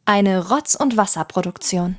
Eine Rotz- und Wasserproduktion.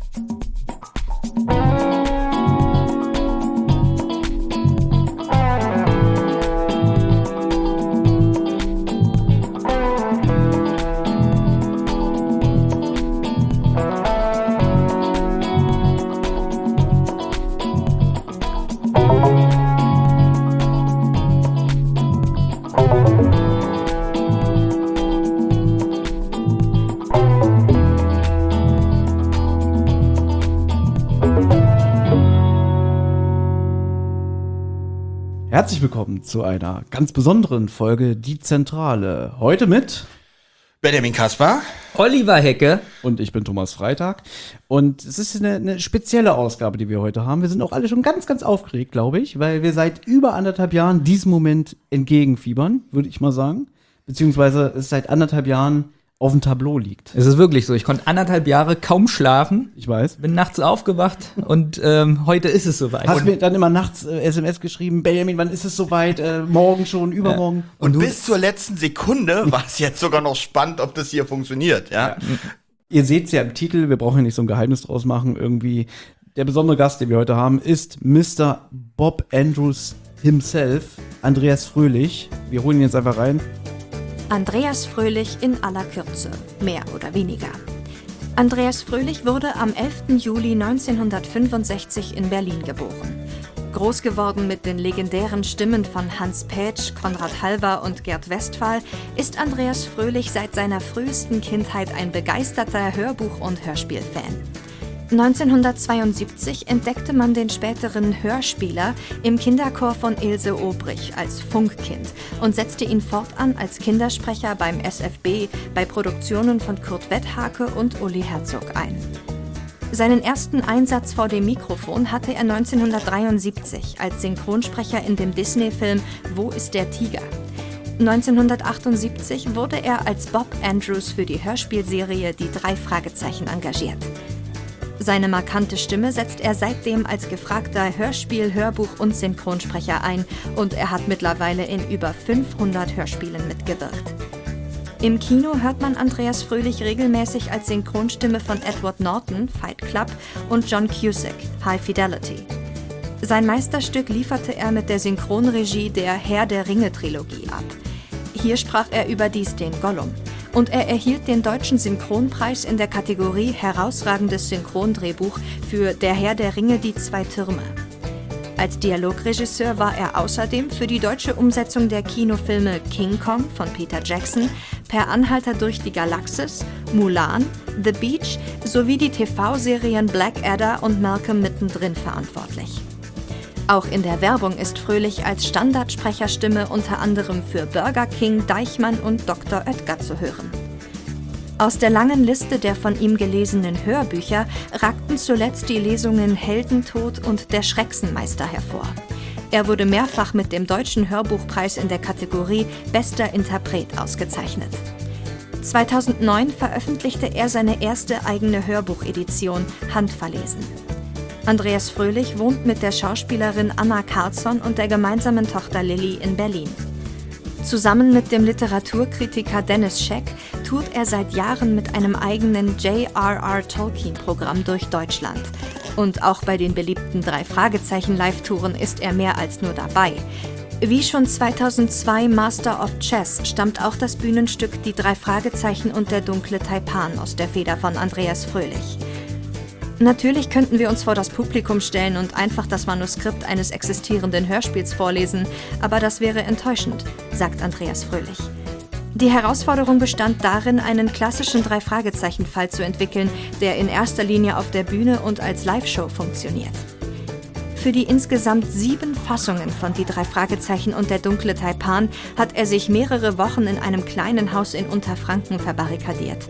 Herzlich willkommen zu einer ganz besonderen Folge Die Zentrale. Heute mit Benjamin Kaspar, Oliver Hecke und ich bin Thomas Freitag. Und es ist eine spezielle Ausgabe, die wir heute haben. Wir sind auch alle schon ganz, ganz aufgeregt, glaube ich, weil wir seit über 1,5 Jahren diesem Moment entgegenfiebern, würde ich mal sagen. Beziehungsweise es seit 1,5 Jahren auf dem Tableau liegt. Es ist wirklich so, ich konnte 1,5 Jahre kaum schlafen. Ich weiß. Bin nachts aufgewacht und heute ist es soweit. Hast mir dann immer nachts SMS geschrieben, Benjamin, wann ist es soweit? Morgen schon, übermorgen? Ja. Und bis zur letzten Sekunde war es jetzt sogar noch spannend, ob das hier funktioniert. Ja? Ihr seht es ja im Titel, wir brauchen ja nicht so ein Geheimnis draus machen. Irgendwie der besondere Gast, den wir heute haben, ist Mr. Bob Andrews himself, Andreas Fröhlich. Wir holen ihn jetzt einfach rein. Andreas Fröhlich in aller Kürze, mehr oder weniger. Andreas Fröhlich wurde am 11. Juli 1965 in Berlin geboren. Groß geworden mit den legendären Stimmen von Hans Pätsch, Konrad Halver und Gerd Westphal, ist Andreas Fröhlich seit seiner frühesten Kindheit ein begeisterter Hörbuch- und Hörspielfan. 1972 entdeckte man den späteren Hörspieler im Kinderchor von Ilse Obrich als Funkkind und setzte ihn fortan als Kindersprecher beim SFB bei Produktionen von Kurt Wetthake und Uli Herzog ein. Seinen ersten Einsatz vor dem Mikrofon hatte er 1973 als Synchronsprecher in dem Disney-Film Wo ist der Tiger? 1978 wurde er als Bob Andrews für die Hörspielserie Die 3 Fragezeichen engagiert. Seine markante Stimme setzt er seitdem als gefragter Hörspiel-, Hörbuch- und Synchronsprecher ein und er hat mittlerweile in über 500 Hörspielen mitgewirkt. Im Kino hört man Andreas Fröhlich regelmäßig als Synchronstimme von Edward Norton, Fight Club, und John Cusack, High Fidelity. Sein Meisterstück lieferte er mit der Synchronregie der Herr der Ringe-Trilogie ab. Hier sprach er überdies den Gollum. Und er erhielt den Deutschen Synchronpreis in der Kategorie Herausragendes Synchrondrehbuch für Der Herr der Ringe, die 2 Türme. Als Dialogregisseur war er außerdem für die deutsche Umsetzung der Kinofilme King Kong von Peter Jackson, Per Anhalter durch die Galaxis, Mulan, The Beach sowie die TV-Serien Blackadder und Malcolm mittendrin verantwortlich. Auch in der Werbung ist Fröhlich als Standardsprecherstimme unter anderem für Burger King, Deichmann und Dr. Oetker zu hören. Aus der langen Liste der von ihm gelesenen Hörbücher ragten zuletzt die Lesungen Heldentod und Der Schrecksenmeister hervor. Er wurde mehrfach mit dem Deutschen Hörbuchpreis in der Kategorie Bester Interpret ausgezeichnet. 2009 veröffentlichte er seine erste eigene Hörbuchedition, Handverlesen. Andreas Fröhlich wohnt mit der Schauspielerin Anna Carlsson und der gemeinsamen Tochter Lilly in Berlin. Zusammen mit dem Literaturkritiker Dennis Scheck tourt er seit Jahren mit einem eigenen J.R.R. Tolkien-Programm durch Deutschland. Und auch bei den beliebten 3 Fragezeichen-Live-Touren ist er mehr als nur dabei. Wie schon 2002 Master of Chess stammt auch das Bühnenstück Die 3 Fragezeichen und der dunkle Taipan aus der Feder von Andreas Fröhlich. Natürlich könnten wir uns vor das Publikum stellen und einfach das Manuskript eines existierenden Hörspiels vorlesen, aber das wäre enttäuschend, sagt Andreas Fröhlich. Die Herausforderung bestand darin, einen klassischen 3-Fragezeichen-Fall zu entwickeln, der in erster Linie auf der Bühne und als Live-Show funktioniert. Für die insgesamt 7 Fassungen von Die 3 Fragezeichen und der dunkle Taipan hat er sich mehrere Wochen in einem kleinen Haus in Unterfranken verbarrikadiert.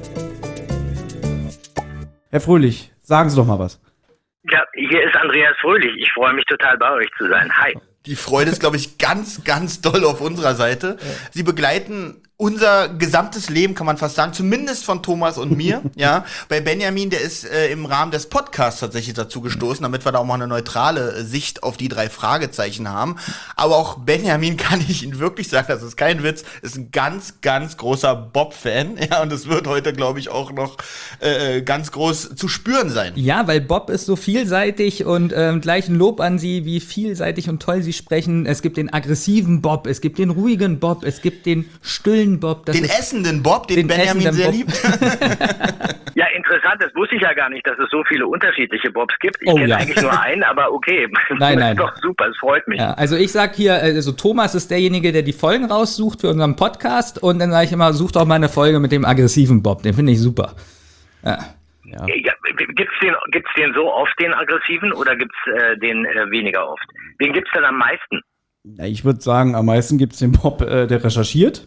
Herr Fröhlich, sagen Sie doch mal was. Ja, hier ist Andreas Fröhlich. Ich freue mich total, bei euch zu sein. Hi. Die Freude ist, glaube ich, ganz, ganz doll auf unserer Seite. Sie begleiten unser gesamtes Leben, kann man fast sagen, zumindest von Thomas und mir, ja. Bei Benjamin, der ist im Rahmen des Podcasts tatsächlich dazu gestoßen, damit wir da auch mal eine neutrale Sicht auf die 3 Fragezeichen haben. Aber auch Benjamin, kann ich Ihnen wirklich sagen, das ist kein Witz, ist ein ganz, ganz großer Bob-Fan, ja, und es wird heute, glaube ich, auch noch ganz groß zu spüren sein. Ja, weil Bob ist so vielseitig und gleich ein Lob an Sie, wie vielseitig und toll Sie sprechen. Es gibt den aggressiven Bob, es gibt den ruhigen Bob, es gibt den stillen Bob. Den essenden Bob, den Benjamin sehr liebt. Ja, interessant, das wusste ich ja gar nicht, dass es so viele unterschiedliche Bobs gibt. Ich kenne eigentlich nur einen, aber okay. Nein. Das ist doch super, es freut mich. Ja, also ich sag hier, also Thomas ist derjenige, der die Folgen raussucht für unseren Podcast und dann sage ich immer, sucht auch mal eine Folge mit dem aggressiven Bob, den finde ich super. Ja. Ja, gibt's den so oft, den aggressiven, oder gibt's den weniger oft? Wen gibt's denn am meisten? Ja, ich würde sagen, am meisten gibt's den Bob, der recherchiert.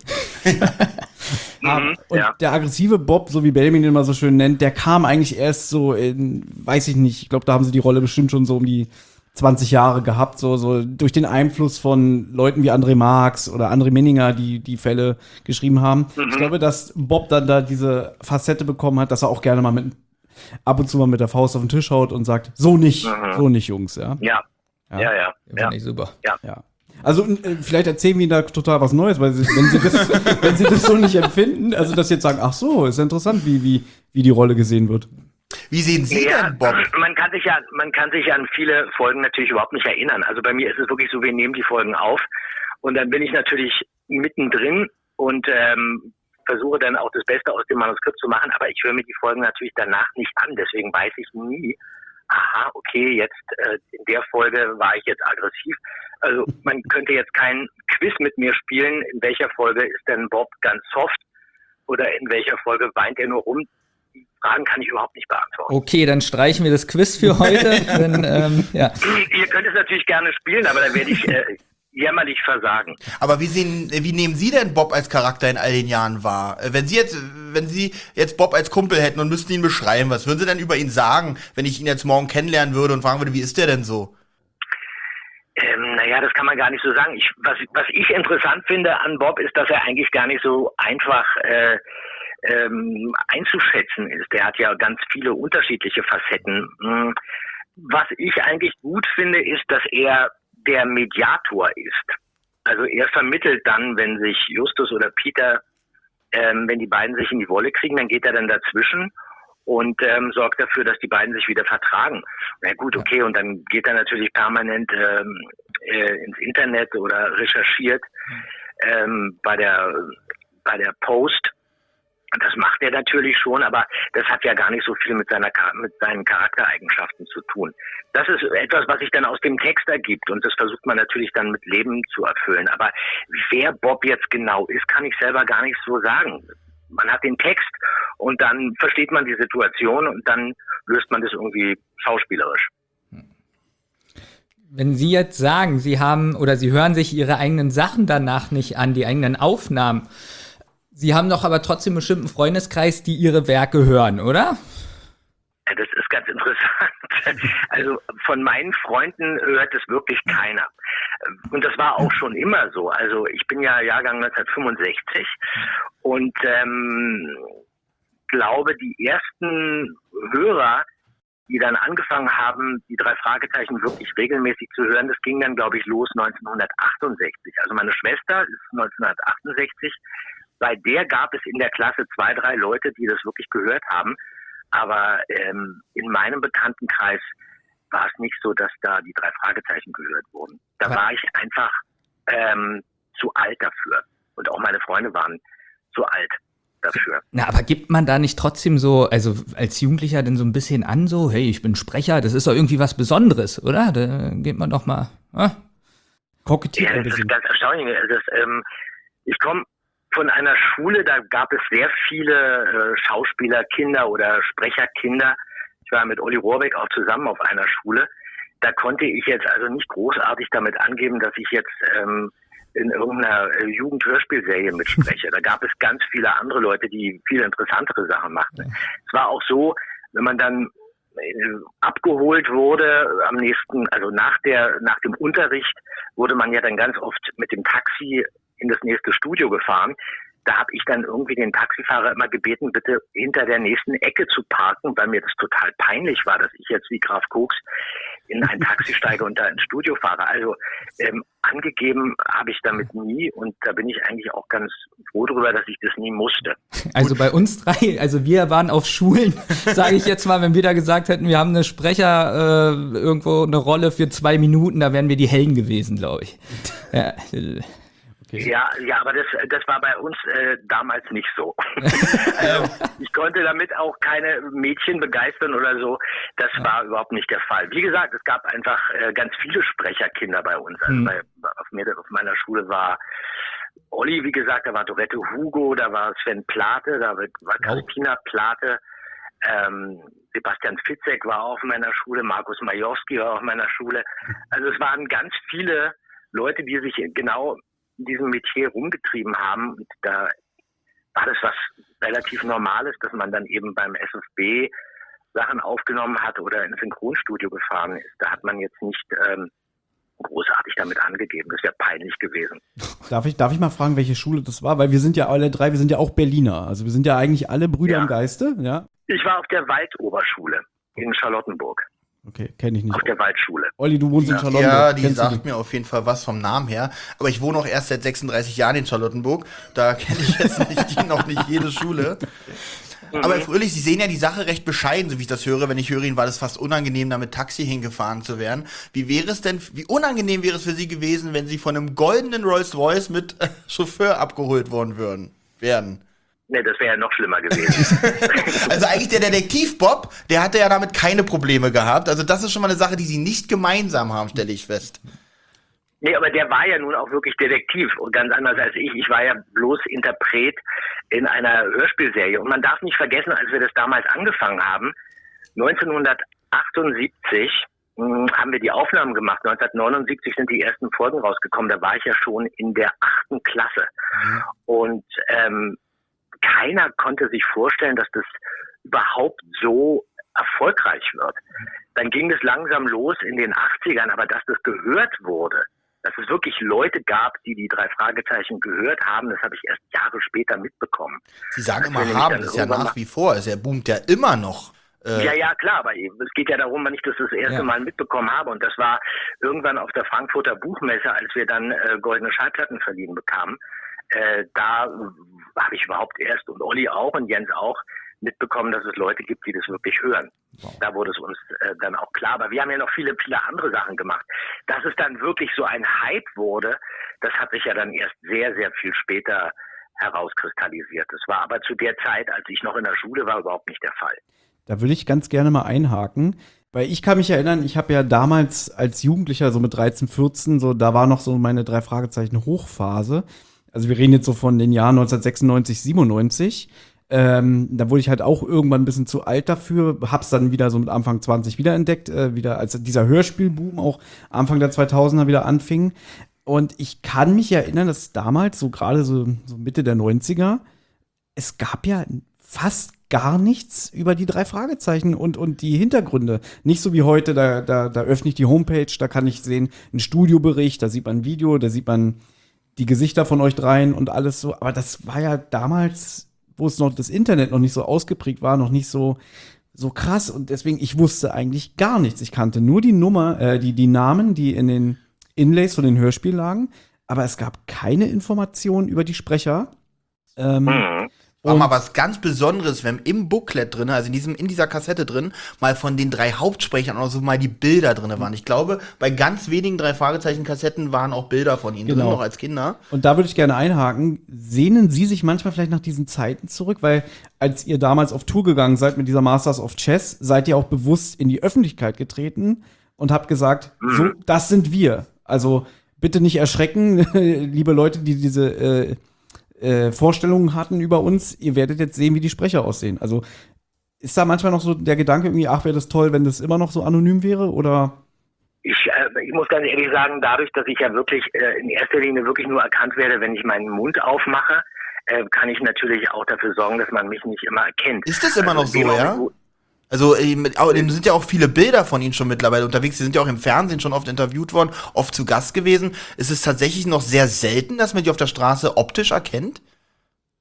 Und der aggressive Bob, so wie Benjamin den mal so schön nennt, der kam eigentlich erst so in, weiß ich nicht, ich glaube, da haben sie die Rolle bestimmt schon so um die 20 Jahre gehabt, so durch den Einfluss von Leuten wie André Marx oder André Minninger, die Fälle geschrieben haben. Ich glaube, dass Bob dann da diese Facette bekommen hat, dass er auch gerne mal ab und zu mal mit der Faust auf den Tisch haut und sagt, so nicht, Jungs, ja. Ja. Finde ich super. Ja. Also vielleicht erzählen wir Ihnen da total was Neues, weil wenn Sie das so nicht empfinden, also dass Sie jetzt sagen, ach so, ist ja interessant, wie die Rolle gesehen wird. Wie sehen Sie denn Bob? Man kann sich an viele Folgen natürlich überhaupt nicht erinnern. Also bei mir ist es wirklich so, wir nehmen die Folgen auf und dann bin ich natürlich mittendrin und versuche dann auch das Beste aus dem Manuskript zu machen, aber ich höre mir die Folgen natürlich danach nicht an, deswegen weiß ich nie, aha, okay, jetzt in der Folge war ich jetzt aggressiv. Also man könnte jetzt kein Quiz mit mir spielen, in welcher Folge ist denn Bob ganz soft oder in welcher Folge weint er nur rum. Die Fragen kann ich überhaupt nicht beantworten. Okay, dann streichen wir das Quiz für heute. Dann, ja. Ihr könnt es natürlich gerne spielen, aber dann werde ich jämmerlich versagen. Aber wie nehmen Sie denn Bob als Charakter in all den Jahren wahr? Wenn Sie jetzt Bob als Kumpel hätten und müssten ihn beschreiben, was würden Sie denn über ihn sagen, wenn ich ihn jetzt morgen kennenlernen würde und fragen würde, wie ist der denn so? Naja, das kann man gar nicht so sagen. Was ich interessant finde an Bob ist, dass er eigentlich gar nicht so einfach einzuschätzen ist. Der hat ja ganz viele unterschiedliche Facetten. Was ich eigentlich gut finde, ist, dass er der Mediator ist. Also er vermittelt dann, wenn sich Justus oder Peter, wenn die beiden sich in die Wolle kriegen, dann geht er dann dazwischen und sorgt dafür, dass die beiden sich wieder vertragen. Na gut, okay, und dann geht er natürlich permanent ins Internet oder recherchiert bei der Post. Das macht er natürlich schon, aber das hat ja gar nicht so viel mit seinen Charaktereigenschaften zu tun. Das ist etwas, was sich dann aus dem Text ergibt und das versucht man natürlich dann mit Leben zu erfüllen. Aber wer Bob jetzt genau ist, kann ich selber gar nicht so sagen. Man hat den Text und dann versteht man die Situation und dann löst man das irgendwie schauspielerisch. Wenn Sie jetzt sagen, Sie haben oder Sie hören sich Ihre eigenen Sachen danach nicht an, die eigenen Aufnahmen, Sie haben doch aber trotzdem bestimmt einen Freundeskreis, die Ihre Werke hören, oder? Ja, das ist ganz interessant. Also von meinen Freunden hört es wirklich keiner. Und das war auch schon immer so. Also ich bin ja Jahrgang 1965 und glaube, die ersten Hörer, die dann angefangen haben, die 3 Fragezeichen wirklich regelmäßig zu hören, das ging dann, glaube ich, los 1968. Also meine Schwester ist 1968. Bei der gab es in der Klasse 2, 3 Leute, die das wirklich gehört haben. Aber in meinem Bekanntenkreis war es nicht so, dass da die 3 Fragezeichen gehört wurden. Da war ich einfach zu alt dafür. Und auch meine Freunde waren zu alt dafür. Na, aber gibt man da nicht trotzdem so, also als Jugendlicher denn so ein bisschen an, so, hey, ich bin Sprecher, das ist doch irgendwie was Besonderes, oder? Da geht man doch mal, kokettiert ein bisschen. Das ist ganz erstaunlich. Ich komme von einer Schule, da gab es sehr viele Schauspielerkinder oder Sprecherkinder. Ich war mit Olli Rohrbeck auch zusammen auf einer Schule. Da konnte ich jetzt also nicht großartig damit angeben, dass ich jetzt in irgendeiner Jugendhörspielserie mitspreche. Da gab es ganz viele andere Leute, die viel interessantere Sachen machten. Es war auch so, wenn man dann abgeholt wurde am nächsten, also nach dem Unterricht wurde man ja dann ganz oft mit dem Taxi in das nächste Studio gefahren. da habe ich dann irgendwie den Taxifahrer immer gebeten, bitte hinter der nächsten Ecke zu parken, weil mir das total peinlich war, dass ich jetzt wie Graf Koks in ein Taxi steige und da ins Studio fahre. Also angegeben habe ich damit nie und da bin ich eigentlich auch ganz froh darüber, dass ich das nie musste. Also bei uns drei, also wir waren auf Schulen, sage ich jetzt mal, wenn wir da gesagt hätten, wir haben eine Sprecher irgendwo eine Rolle für 2 Minuten, da wären wir die Helden gewesen, glaube ich. Ja. Okay. Ja, aber das war bei uns damals nicht so. Also, ich konnte damit auch keine Mädchen begeistern oder so. Das war überhaupt nicht der Fall. Wie gesagt, es gab einfach ganz viele Sprecherkinder bei uns. Also auf meiner Schule war Olli, wie gesagt, da war Dorette Hugo, da war Sven Plate, da war Christina Plate, Sebastian Fitzek war auf meiner Schule, Markus Majowski war auf meiner Schule. Also es waren ganz viele Leute, die sich genau in diesem Metier rumgetrieben haben. Und da war das was relativ Normales, dass man dann eben beim SFB Sachen aufgenommen hat oder ins Synchronstudio gefahren ist. Da hat man jetzt nicht großartig damit angegeben. Das wäre peinlich gewesen. Darf ich mal fragen, welche Schule das war? Weil wir sind ja auch Berliner. Also wir sind ja eigentlich alle Brüder im Geiste, ja? Ich war auf der Waldoberschule in Charlottenburg. Okay, kenne ich nicht. Auf der Waldschule. Olli, du wohnst in Charlottenburg. Ja, die Kennst du sagt mir auf jeden Fall was vom Namen her. Aber ich wohne auch erst seit 36 Jahren in Charlottenburg. Da kenne ich jetzt noch nicht jede Schule. Aber Herr Fröhlich, Sie sehen ja die Sache recht bescheiden, so wie ich das höre. Wenn ich höre, Ihnen war das fast unangenehm, da mit Taxi hingefahren zu werden. Wie unangenehm wäre es für Sie gewesen, wenn Sie von einem goldenen Rolls-Royce mit Chauffeur abgeholt worden wären? Ne, das wäre ja noch schlimmer gewesen. Also eigentlich der Detektiv Bob, der hatte ja damit keine Probleme gehabt. Also das ist schon mal eine Sache, die Sie nicht gemeinsam haben, stelle ich fest. Nee, aber der war ja nun auch wirklich Detektiv und ganz anders als ich. Ich war ja bloß Interpret in einer Hörspielserie. Und man darf nicht vergessen, als wir das damals angefangen haben, 1978 haben wir die Aufnahmen gemacht. 1979 sind die ersten Folgen rausgekommen. Da war ich ja schon in der 8. Klasse. Und keiner konnte sich vorstellen, dass das überhaupt so erfolgreich wird. Dann ging es langsam los in den 80ern, aber dass das gehört wurde, dass es wirklich Leute gab, die 3 Fragezeichen gehört haben, das habe ich erst Jahre später mitbekommen. Sie sagen immer haben, das ist ja nach wie vor, er boomt ja immer noch. Ja, klar, aber es geht ja darum, wenn ich das erste Mal mitbekommen habe. Und das war irgendwann auf der Frankfurter Buchmesse, als wir dann goldene Schallplatten verliehen bekamen. Da habe ich überhaupt erst, und Olli auch und Jens auch, mitbekommen, dass es Leute gibt, die das wirklich hören. Wow. Da wurde es uns dann auch klar. Aber wir haben ja noch viele, viele andere Sachen gemacht. Dass es dann wirklich so ein Hype wurde, das hat sich ja dann erst sehr, sehr viel später herauskristallisiert. Das war aber zu der Zeit, als ich noch in der Schule war, überhaupt nicht der Fall. Da würde ich ganz gerne mal einhaken, weil ich kann mich erinnern, ich habe ja damals als Jugendlicher, so mit 13, 14, so da war noch so meine 3 Fragezeichen Hochphase. Also wir reden jetzt so von den Jahren 1996, 97. Da wurde ich halt auch irgendwann ein bisschen zu alt dafür, hab's dann wieder so mit Anfang 20 wiederentdeckt, wieder als dieser Hörspielboom auch Anfang der 2000er wieder anfing. Und ich kann mich erinnern, dass damals, so gerade so Mitte der 90er, es gab ja fast gar nichts über die 3 Fragezeichen und die Hintergründe. Nicht so wie heute, da öffne ich die Homepage, da kann ich sehen, einen Studiobericht, da sieht man ein Video, da sieht man die Gesichter von euch dreien und alles so. Aber das war ja damals, wo es noch das Internet noch nicht so ausgeprägt war, noch nicht so krass. Und deswegen, ich wusste eigentlich gar nichts. Ich kannte nur die die Namen, die in den Inlays von den Hörspielen lagen. Aber es gab keine Informationen über die Sprecher. War mal was ganz Besonderes, wenn im Booklet drin, also in dieser Kassette drin, mal von den 3 Hauptsprechern auch so mal die Bilder drin waren. Ich glaube, bei ganz wenigen 3 Fragezeichen-Kassetten waren auch Bilder von ihnen drin, noch als Kinder. Und da würde ich gerne einhaken. Sehnen Sie sich manchmal vielleicht nach diesen Zeiten zurück? Weil als ihr damals auf Tour gegangen seid mit dieser Masters of Chess, seid ihr auch bewusst in die Öffentlichkeit getreten und habt gesagt, so, das sind wir. Also bitte nicht erschrecken, liebe Leute, die diese Vorstellungen hatten über uns, ihr werdet jetzt sehen, wie die Sprecher aussehen. Also ist da manchmal noch so der Gedanke irgendwie, ach, wäre das toll, wenn das immer noch so anonym wäre, oder? Ich muss ganz ehrlich sagen, dadurch, dass ich ja wirklich in erster Linie wirklich nur erkannt werde, wenn ich meinen Mund aufmache, kann ich natürlich auch dafür sorgen, dass man mich nicht immer erkennt. Ist das immer noch so, ja? Also sind ja auch viele Bilder von Ihnen schon mittlerweile unterwegs. Sie sind ja auch im Fernsehen schon oft interviewt worden, oft zu Gast gewesen. Ist es tatsächlich noch sehr selten, dass man die auf der Straße optisch erkennt?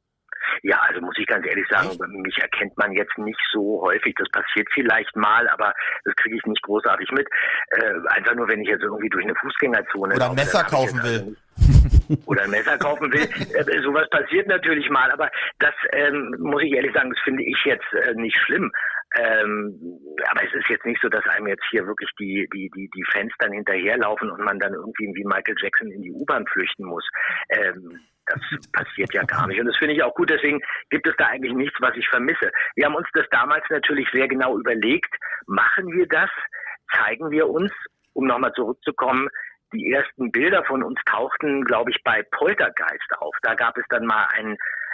Ja, also muss ich ganz ehrlich sagen, mich erkennt man jetzt nicht so häufig. Das passiert vielleicht mal, aber das kriege ich nicht großartig mit. Einfach nur, wenn ich jetzt irgendwie durch eine Fußgängerzone Oder ein laufe, Messer dann hab ich kaufen jetzt will. also oder ein Messer kaufen will. Sowas passiert natürlich mal, aber das muss ich ehrlich sagen, das finde ich jetzt nicht schlimm. Aber es ist jetzt nicht so, dass einem jetzt hier wirklich die Fans dann hinterherlaufen und man dann irgendwie wie Michael Jackson in die U-Bahn flüchten muss. Das passiert ja gar nicht. Und das finde ich auch gut. Deswegen gibt es da eigentlich nichts, was ich vermisse. Wir haben uns das damals natürlich sehr genau überlegt. Machen wir das? Zeigen wir uns? Um nochmal zurückzukommen, die ersten Bilder von uns tauchten, glaube ich, bei Poltergeist auf. Da gab es dann mal ein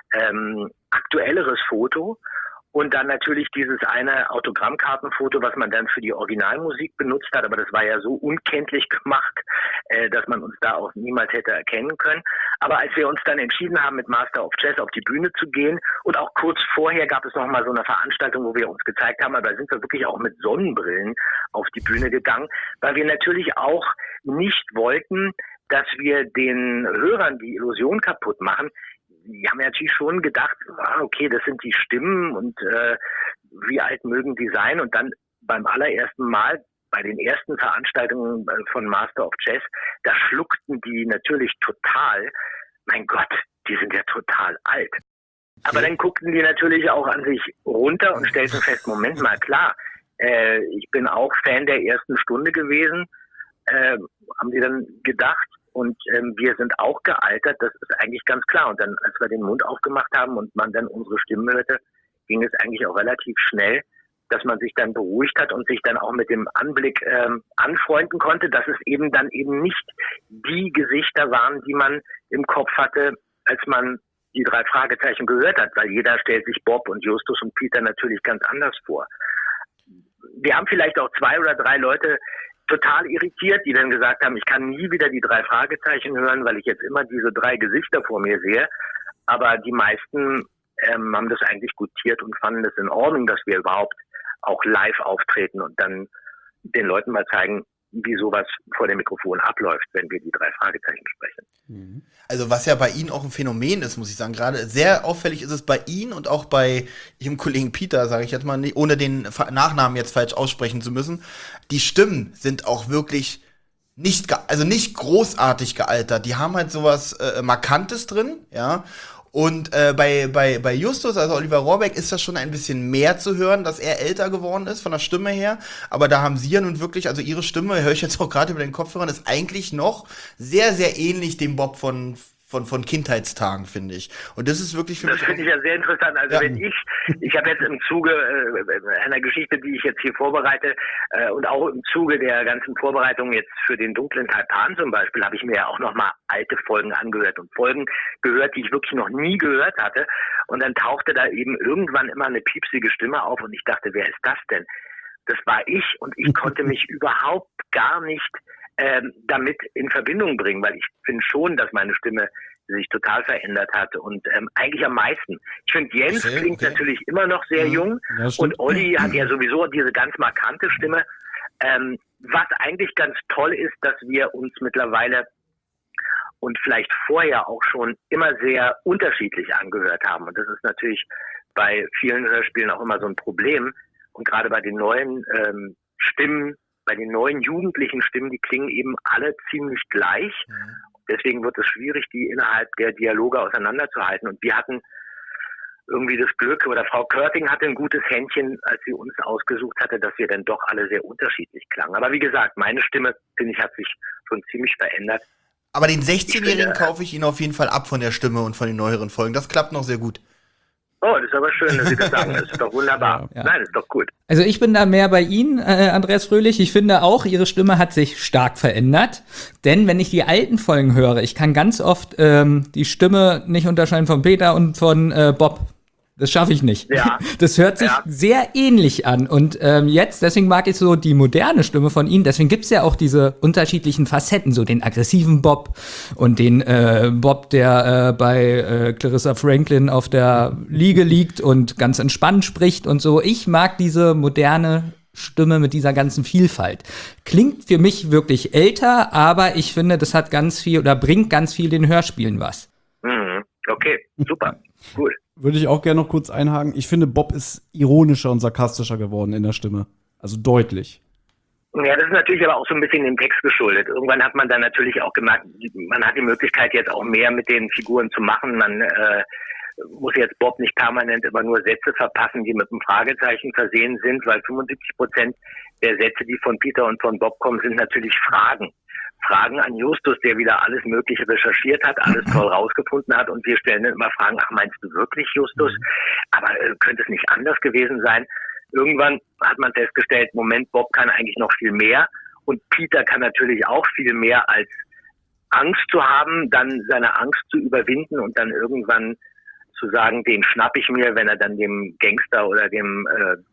aktuelleres Foto und dann natürlich dieses eine Autogrammkartenfoto, was man dann für die Originalmusik benutzt hat. Aber das war ja so unkenntlich gemacht, dass man uns da auch niemals hätte erkennen können. Aber als wir uns dann entschieden haben, mit Master of Chess auf die Bühne zu gehen und auch kurz vorher gab es noch mal so eine Veranstaltung, wo wir uns gezeigt haben, aber da sind wir wirklich auch mit Sonnenbrillen auf die Bühne gegangen, weil wir natürlich auch nicht wollten, dass wir den Hörern die Illusion kaputt machen. Die haben ja natürlich schon gedacht, okay, das sind die Stimmen und wie alt mögen die sein? Und dann beim allerersten Mal, bei den ersten Veranstaltungen von Master of Chess, da schluckten die natürlich total, mein Gott, die sind ja total alt. Aber dann guckten die natürlich auch an sich runter und stellten fest, Moment mal, klar, ich bin auch Fan der ersten Stunde gewesen, haben sie dann gedacht. Und wir sind auch gealtert, das ist eigentlich ganz klar. Und dann, als wir den Mund aufgemacht haben und man dann unsere Stimmen hörte, ging es eigentlich auch relativ schnell, dass man sich dann beruhigt hat und sich dann auch mit dem Anblick anfreunden konnte, dass es eben dann eben nicht die Gesichter waren, die man im Kopf hatte, als man die 3 Fragezeichen gehört hat, weil jeder stellt sich Bob und Justus und Peter natürlich ganz anders vor. Wir haben vielleicht auch 2 oder 3 Leute total irritiert, die dann gesagt haben, ich kann nie wieder die 3 Fragezeichen hören, weil ich jetzt immer diese 3 Gesichter vor mir sehe. Aber die meisten haben das eigentlich gutiert und fanden es in Ordnung, dass wir überhaupt auch live auftreten und dann den Leuten mal zeigen, wie sowas vor dem Mikrofon abläuft, wenn wir die 3 Fragezeichen sprechen. Also was ja bei Ihnen auch ein Phänomen ist, muss ich sagen, gerade sehr auffällig ist es bei Ihnen und auch bei Ihrem Kollegen Peter, sage ich jetzt mal, ohne den Nachnamen jetzt falsch aussprechen zu müssen. Die Stimmen sind auch wirklich nicht großartig gealtert. Die haben halt sowas Markantes drin, ja. Und bei Justus, also Oliver Rohrbeck, ist das schon ein bisschen mehr zu hören, dass er älter geworden ist von der Stimme her. Aber da haben Sie ja nun wirklich, also Ihre Stimme, höre ich jetzt auch gerade über den Kopfhörern, ist eigentlich noch sehr, sehr ähnlich dem Bob von Kindheitstagen, finde ich. Und das ist wirklich für mich. Das finde ich ja sehr interessant. Also wenn ich habe jetzt im Zuge einer Geschichte, die ich jetzt hier vorbereite, und auch im Zuge der ganzen Vorbereitung jetzt für den dunklen Taipan zum Beispiel, habe ich mir ja auch nochmal alte Folgen angehört und Folgen gehört, die ich wirklich noch nie gehört hatte. Und dann tauchte da eben irgendwann immer eine piepsige Stimme auf und ich dachte, wer ist das denn? Das war ich und ich konnte mich überhaupt gar nicht damit in Verbindung bringen, weil ich finde schon, dass meine Stimme sich total verändert hat und eigentlich am meisten. Ich finde, Jens klingt natürlich immer noch sehr jung und Olli hat ja sowieso diese ganz markante Stimme. Was eigentlich ganz toll ist, dass wir uns mittlerweile und vielleicht vorher auch schon immer sehr unterschiedlich angehört haben. Und das ist natürlich bei vielen Hörspielen auch immer so ein Problem. Und gerade bei den neuen Stimmen, bei den neuen jugendlichen Stimmen, die klingen eben alle ziemlich gleich. Deswegen wird es schwierig, die innerhalb der Dialoge auseinanderzuhalten. Und wir hatten irgendwie das Glück, oder Frau Körting hatte ein gutes Händchen, als sie uns ausgesucht hatte, dass wir dann doch alle sehr unterschiedlich klangen. Aber wie gesagt, meine Stimme, finde ich, hat sich schon ziemlich verändert. Aber den 16-Jährigen kaufe ich Ihnen auf jeden Fall ab von der Stimme und von den neueren Folgen. Das klappt noch sehr gut. Oh, das ist aber schön, dass Sie das sagen. Das ist doch wunderbar. Ja. Nein, das ist doch gut. Also ich bin da mehr bei Ihnen, Andreas Fröhlich. Ich finde auch, Ihre Stimme hat sich stark verändert. Denn wenn ich die alten Folgen höre, ich kann ganz oft die Stimme nicht unterscheiden von Peter und von Bob. Das schaffe ich nicht. Ja. Das hört sich sehr ähnlich an. Und jetzt, deswegen mag ich so die moderne Stimme von Ihnen. Deswegen gibt's ja auch diese unterschiedlichen Facetten, so den aggressiven Bob und den Bob, der bei Clarissa Franklin auf der Liege liegt und ganz entspannt spricht und so. Ich mag diese moderne Stimme mit dieser ganzen Vielfalt. Klingt für mich wirklich älter, aber ich finde, das hat ganz viel oder bringt ganz viel den Hörspielen was. Mhm. Okay, super, gut. Würde ich auch gerne noch kurz einhaken. Ich finde, Bob ist ironischer und sarkastischer geworden in der Stimme. Also deutlich. Ja, das ist natürlich aber auch so ein bisschen dem Text geschuldet. Irgendwann hat man dann natürlich auch gemerkt, man hat die Möglichkeit jetzt auch mehr mit den Figuren zu machen. Man muss jetzt Bob nicht permanent immer nur Sätze verpassen, die mit einem Fragezeichen versehen sind, weil 75% der Sätze, die von Peter und von Bob kommen, sind natürlich Fragen. Fragen an Justus, der wieder alles Mögliche recherchiert hat, alles toll rausgefunden hat, und wir stellen dann immer Fragen, ach, meinst du wirklich, Justus? Aber könnte es nicht anders gewesen sein? Irgendwann hat man festgestellt, Moment, Bob kann eigentlich noch viel mehr, und Peter kann natürlich auch viel mehr, als Angst zu haben, dann seine Angst zu überwinden und dann irgendwann zu sagen, den schnapp ich mir, wenn er dann dem Gangster oder dem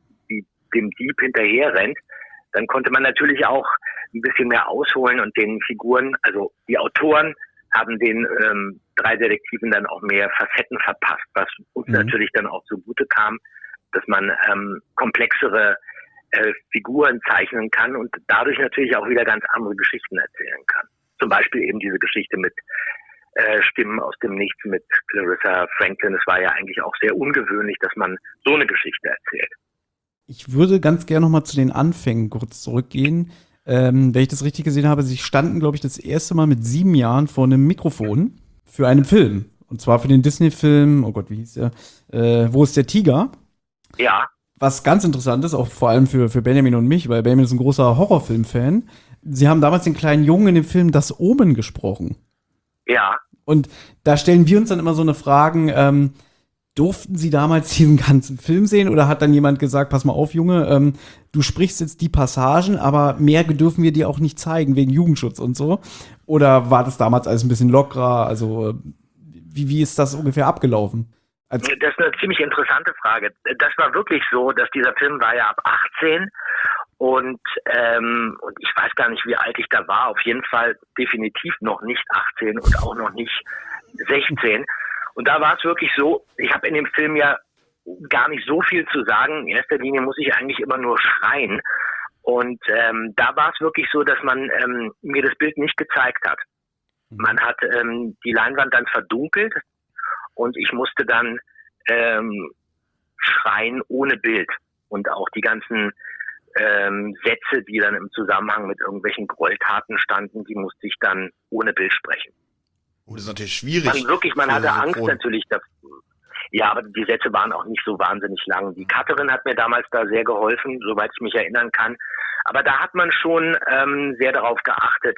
Dieb hinterher rennt. Dann konnte man natürlich auch ein bisschen mehr ausholen und den Figuren, also die Autoren, haben den 3 Detektiven dann auch mehr Facetten verpasst, was uns natürlich dann auch zugute kam, dass man komplexere Figuren zeichnen kann und dadurch natürlich auch wieder ganz andere Geschichten erzählen kann. Zum Beispiel eben diese Geschichte mit Stimmen aus dem Nichts mit Clarissa Franklin. Es war ja eigentlich auch sehr ungewöhnlich, dass man so eine Geschichte erzählt. Ich würde ganz gerne noch mal zu den Anfängen kurz zurückgehen. Wenn ich das richtig gesehen habe, sie standen, glaube ich, das erste Mal mit 7 Jahren vor einem Mikrofon für einen Film. Und zwar für den Disney-Film, oh Gott, wie hieß der? Wo ist der Tiger? Ja. Was ganz interessant ist, auch vor allem für Benjamin und mich, weil Benjamin ist ein großer Horrorfilm-Fan. Sie haben damals den kleinen Jungen in dem Film Das Omen gesprochen. Ja. Und da stellen wir uns dann immer so eine Frage, durften Sie damals diesen ganzen Film sehen oder hat dann jemand gesagt, pass mal auf, Junge, du sprichst jetzt die Passagen, aber mehr dürfen wir dir auch nicht zeigen, wegen Jugendschutz und so? Oder war das damals alles ein bisschen lockerer? Also wie ist das ungefähr abgelaufen? Das ist eine ziemlich interessante Frage. Das war wirklich so, dass dieser Film war ja ab 18 und ich weiß gar nicht, wie alt ich da war. Auf jeden Fall definitiv noch nicht 18 und auch noch nicht 16. Und da war es wirklich so, ich habe in dem Film ja gar nicht so viel zu sagen. In erster Linie muss ich eigentlich immer nur schreien. Und da war es wirklich so, dass man mir das Bild nicht gezeigt hat. Man hat die Leinwand dann verdunkelt und ich musste dann schreien ohne Bild. Und auch die ganzen Sätze, die dann im Zusammenhang mit irgendwelchen Gräueltaten standen, die musste ich dann ohne Bild sprechen. Oh, das ist natürlich schwierig. Man hatte Angst natürlich davor. Ja, aber die Sätze waren auch nicht so wahnsinnig lang. Die Cutterin hat mir damals da sehr geholfen, soweit ich mich erinnern kann. Aber da hat man schon sehr darauf geachtet,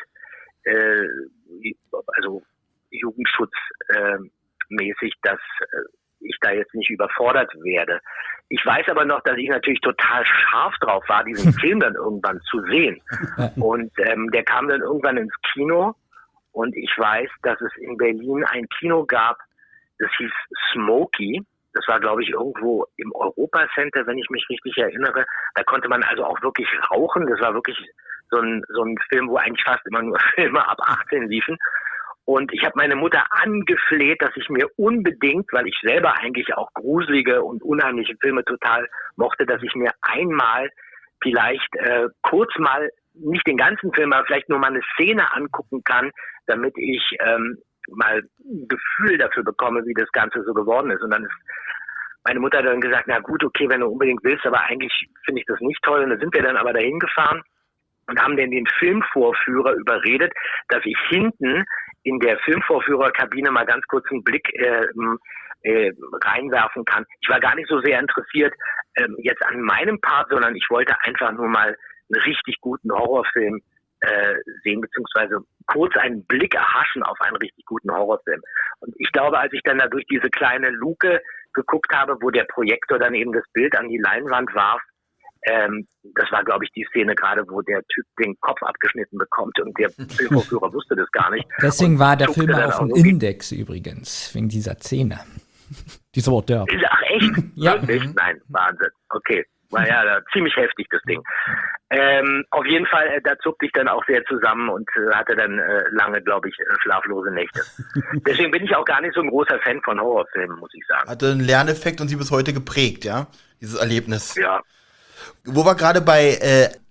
also jugendschutzmäßig, dass ich da jetzt nicht überfordert werde. Ich weiß aber noch, dass ich natürlich total scharf drauf war, diesen Film dann irgendwann zu sehen. Und der kam dann irgendwann ins Kino. Und ich weiß, dass es in Berlin ein Kino gab, das hieß Smokey. Das war, glaube ich, irgendwo im Europa-Center, wenn ich mich richtig erinnere. Da konnte man also auch wirklich rauchen. Das war wirklich so ein Film, wo eigentlich fast immer nur Filme ab 18 liefen. Und ich habe meine Mutter angefleht, dass ich mir unbedingt, weil ich selber eigentlich auch gruselige und unheimliche Filme total mochte, dass ich mir einmal vielleicht kurz mal, nicht den ganzen Film, aber vielleicht nur mal eine Szene angucken kann, damit ich mal ein Gefühl dafür bekomme, wie das Ganze so geworden ist. Und dann ist meine Mutter dann gesagt, na gut, okay, wenn du unbedingt willst, aber eigentlich finde ich das nicht toll. Und dann sind wir dann aber dahin gefahren und haben dann den Filmvorführer überredet, dass ich hinten in der Filmvorführerkabine mal ganz kurz einen Blick reinwerfen kann. Ich war gar nicht so sehr interessiert jetzt an meinem Part, sondern ich wollte einfach nur mal einen richtig guten Horrorfilm sehen, beziehungsweise kurz einen Blick erhaschen auf einen richtig guten Horrorfilm. Und ich glaube, als ich dann da durch diese kleine Luke geguckt habe, wo der Projektor dann eben das Bild an die Leinwand warf, das war, glaube ich, die Szene gerade, wo der Typ den Kopf abgeschnitten bekommt und der Filmvorführer wusste das gar nicht. Deswegen war der Film auf dem Index übrigens, wegen dieser Szene. Die ist aber auch derb. Ach echt? Ja. Wirklich? Nein, Wahnsinn. Okay. War ja ziemlich heftig, das Ding. Auf jeden Fall, da zuckte ich dann auch sehr zusammen und hatte dann lange, glaube ich, schlaflose Nächte. Deswegen bin ich auch gar nicht so ein großer Fan von Horrorfilmen, muss ich sagen. Hatte einen Lerneffekt und sie bis heute geprägt, ja? Dieses Erlebnis. Ja. Wo wir gerade bei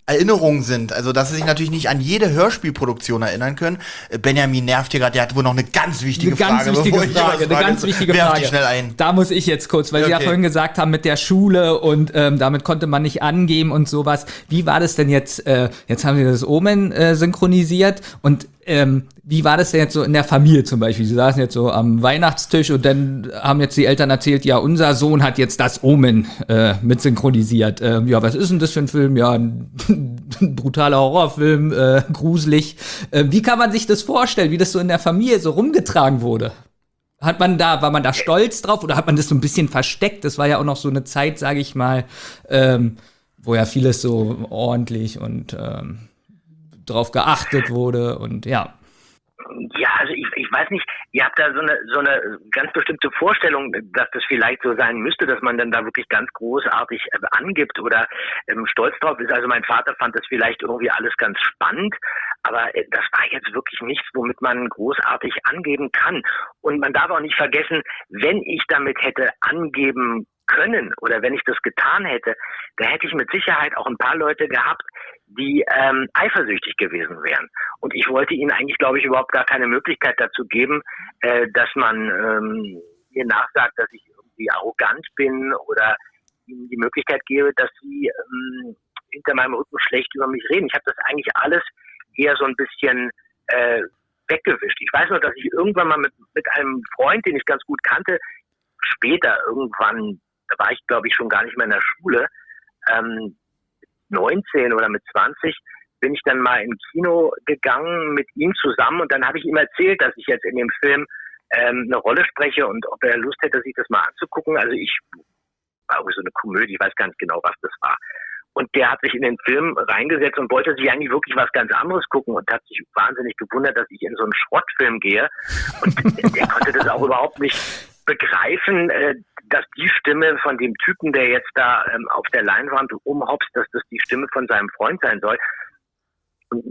Erinnerungen sind. Also, dass sie sich natürlich nicht an jede Hörspielproduktion erinnern können. Benjamin nervt hier gerade, der hat wohl noch eine ganz wichtige Frage. Eine ganz wichtige Frage. Die schnell ein. Da muss ich jetzt kurz, weil Sie ja vorhin gesagt haben mit der Schule und damit konnte man nicht angeben und sowas. Wie war das denn jetzt? Jetzt haben Sie das Omen synchronisiert und wie war das denn jetzt so in der Familie zum Beispiel? Sie saßen jetzt so am Weihnachtstisch und dann haben jetzt die Eltern erzählt, ja, unser Sohn hat jetzt das Omen mit synchronisiert. Ja, was ist denn das für ein Film? Ja, ein brutaler Horrorfilm, gruselig. Wie kann man sich das vorstellen, wie das so in der Familie so rumgetragen wurde? War man da stolz drauf oder hat man das so ein bisschen versteckt? Das war ja auch noch so eine Zeit, sage ich mal, wo ja vieles so ordentlich und drauf geachtet wurde und ja. Ja, also ich weiß nicht, ihr habt da so eine ganz bestimmte Vorstellung, dass das vielleicht so sein müsste, dass man dann da wirklich ganz großartig angibt oder stolz drauf ist. Also mein Vater fand das vielleicht irgendwie alles ganz spannend, aber das war jetzt wirklich nichts, womit man großartig angeben kann. Und man darf auch nicht vergessen, wenn ich damit hätte angeben können oder wenn ich das getan hätte, da hätte ich mit Sicherheit auch ein paar Leute gehabt, die eifersüchtig gewesen wären. Und ich wollte ihnen eigentlich, glaube ich, überhaupt gar keine Möglichkeit dazu geben, dass man mir nachsagt, dass ich irgendwie arrogant bin oder ihnen die Möglichkeit gebe, dass sie hinter meinem Rücken schlecht über mich reden. Ich habe das eigentlich alles eher so ein bisschen weggewischt. Ich weiß nur, dass ich irgendwann mal mit einem Freund, den ich ganz gut kannte, später irgendwann, da war ich glaube ich schon gar nicht mehr in der Schule, 19 oder mit 20, bin ich dann mal ins Kino gegangen mit ihm zusammen und dann habe ich ihm erzählt, dass ich jetzt in dem Film eine Rolle spreche und ob er Lust hätte, sich das mal anzugucken. Also ich war irgendwie so eine Komödie, ich weiß gar nicht genau, was das war. Und der hat sich in den Film reingesetzt und wollte sich eigentlich wirklich was ganz anderes gucken und hat sich wahnsinnig gewundert, dass ich in so einen Schrottfilm gehe. Und der konnte das auch überhaupt nicht begreifen, dass die Stimme von dem Typen, der jetzt da auf der Leinwand rumhopst, dass das die Stimme von seinem Freund sein soll. Und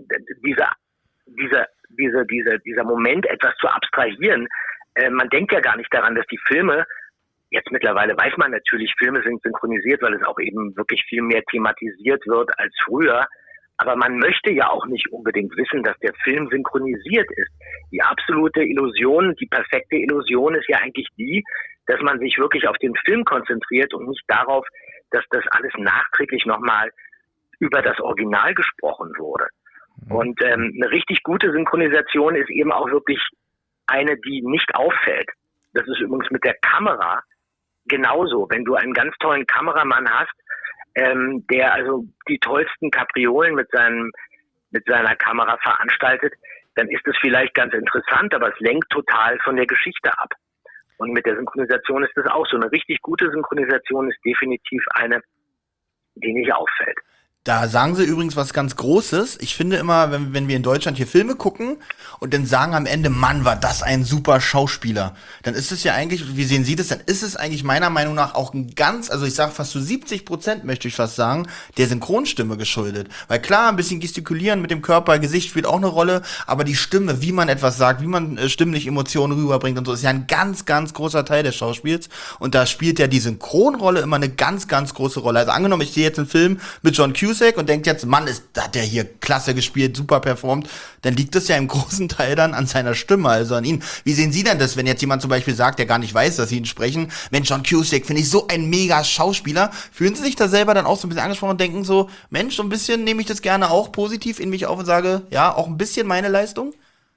dieser Moment, etwas zu abstrahieren, man denkt ja gar nicht daran, dass die Filme, jetzt mittlerweile weiß man natürlich, Filme sind synchronisiert, weil es auch eben wirklich viel mehr thematisiert wird als früher. Aber man möchte ja auch nicht unbedingt wissen, dass der Film synchronisiert ist. Die absolute Illusion, die perfekte Illusion ist ja eigentlich die, dass man sich wirklich auf den Film konzentriert und nicht darauf, dass das alles nachträglich nochmal über das Original gesprochen wurde. Und eine richtig gute Synchronisation ist eben auch wirklich eine, die nicht auffällt. Das ist übrigens mit der Kamera genauso. Wenn du einen ganz tollen Kameramann hast, der also die tollsten Kapriolen mit seiner Kamera veranstaltet, dann ist es vielleicht ganz interessant, aber es lenkt total von der Geschichte ab. Und mit der Synchronisation ist das auch so. Eine richtig gute Synchronisation ist definitiv eine, die nicht auffällt. Da sagen sie übrigens was ganz Großes. Ich finde immer, wenn wir in Deutschland hier Filme gucken und dann sagen am Ende, Mann, war das ein super Schauspieler, dann ist es ja eigentlich, wie sehen Sie das, dann ist es eigentlich meiner Meinung nach auch ein ganz, also ich sage fast zu 70%, möchte ich fast sagen, der Synchronstimme geschuldet. Weil klar, ein bisschen gestikulieren mit dem Körper, Gesicht spielt auch eine Rolle, aber die Stimme, wie man etwas sagt, wie man stimmlich Emotionen rüberbringt und so, ist ja ein ganz, ganz großer Teil des Schauspiels. Und da spielt ja die Synchronrolle immer eine ganz, ganz große Rolle. Also angenommen, ich sehe jetzt einen Film mit John Cusack und denkt jetzt, Mann, hat der hier klasse gespielt, super performt, dann liegt es ja im großen Teil dann an seiner Stimme, also an ihn. Wie sehen Sie denn das, wenn jetzt jemand zum Beispiel sagt, der gar nicht weiß, dass Sie ihn sprechen, Mensch, John Cusack, finde ich so ein mega Schauspieler, fühlen Sie sich da selber dann auch so ein bisschen angesprochen und denken so, Mensch, so ein bisschen nehme ich das gerne auch positiv in mich auf und sage, ja, auch ein bisschen meine Leistung?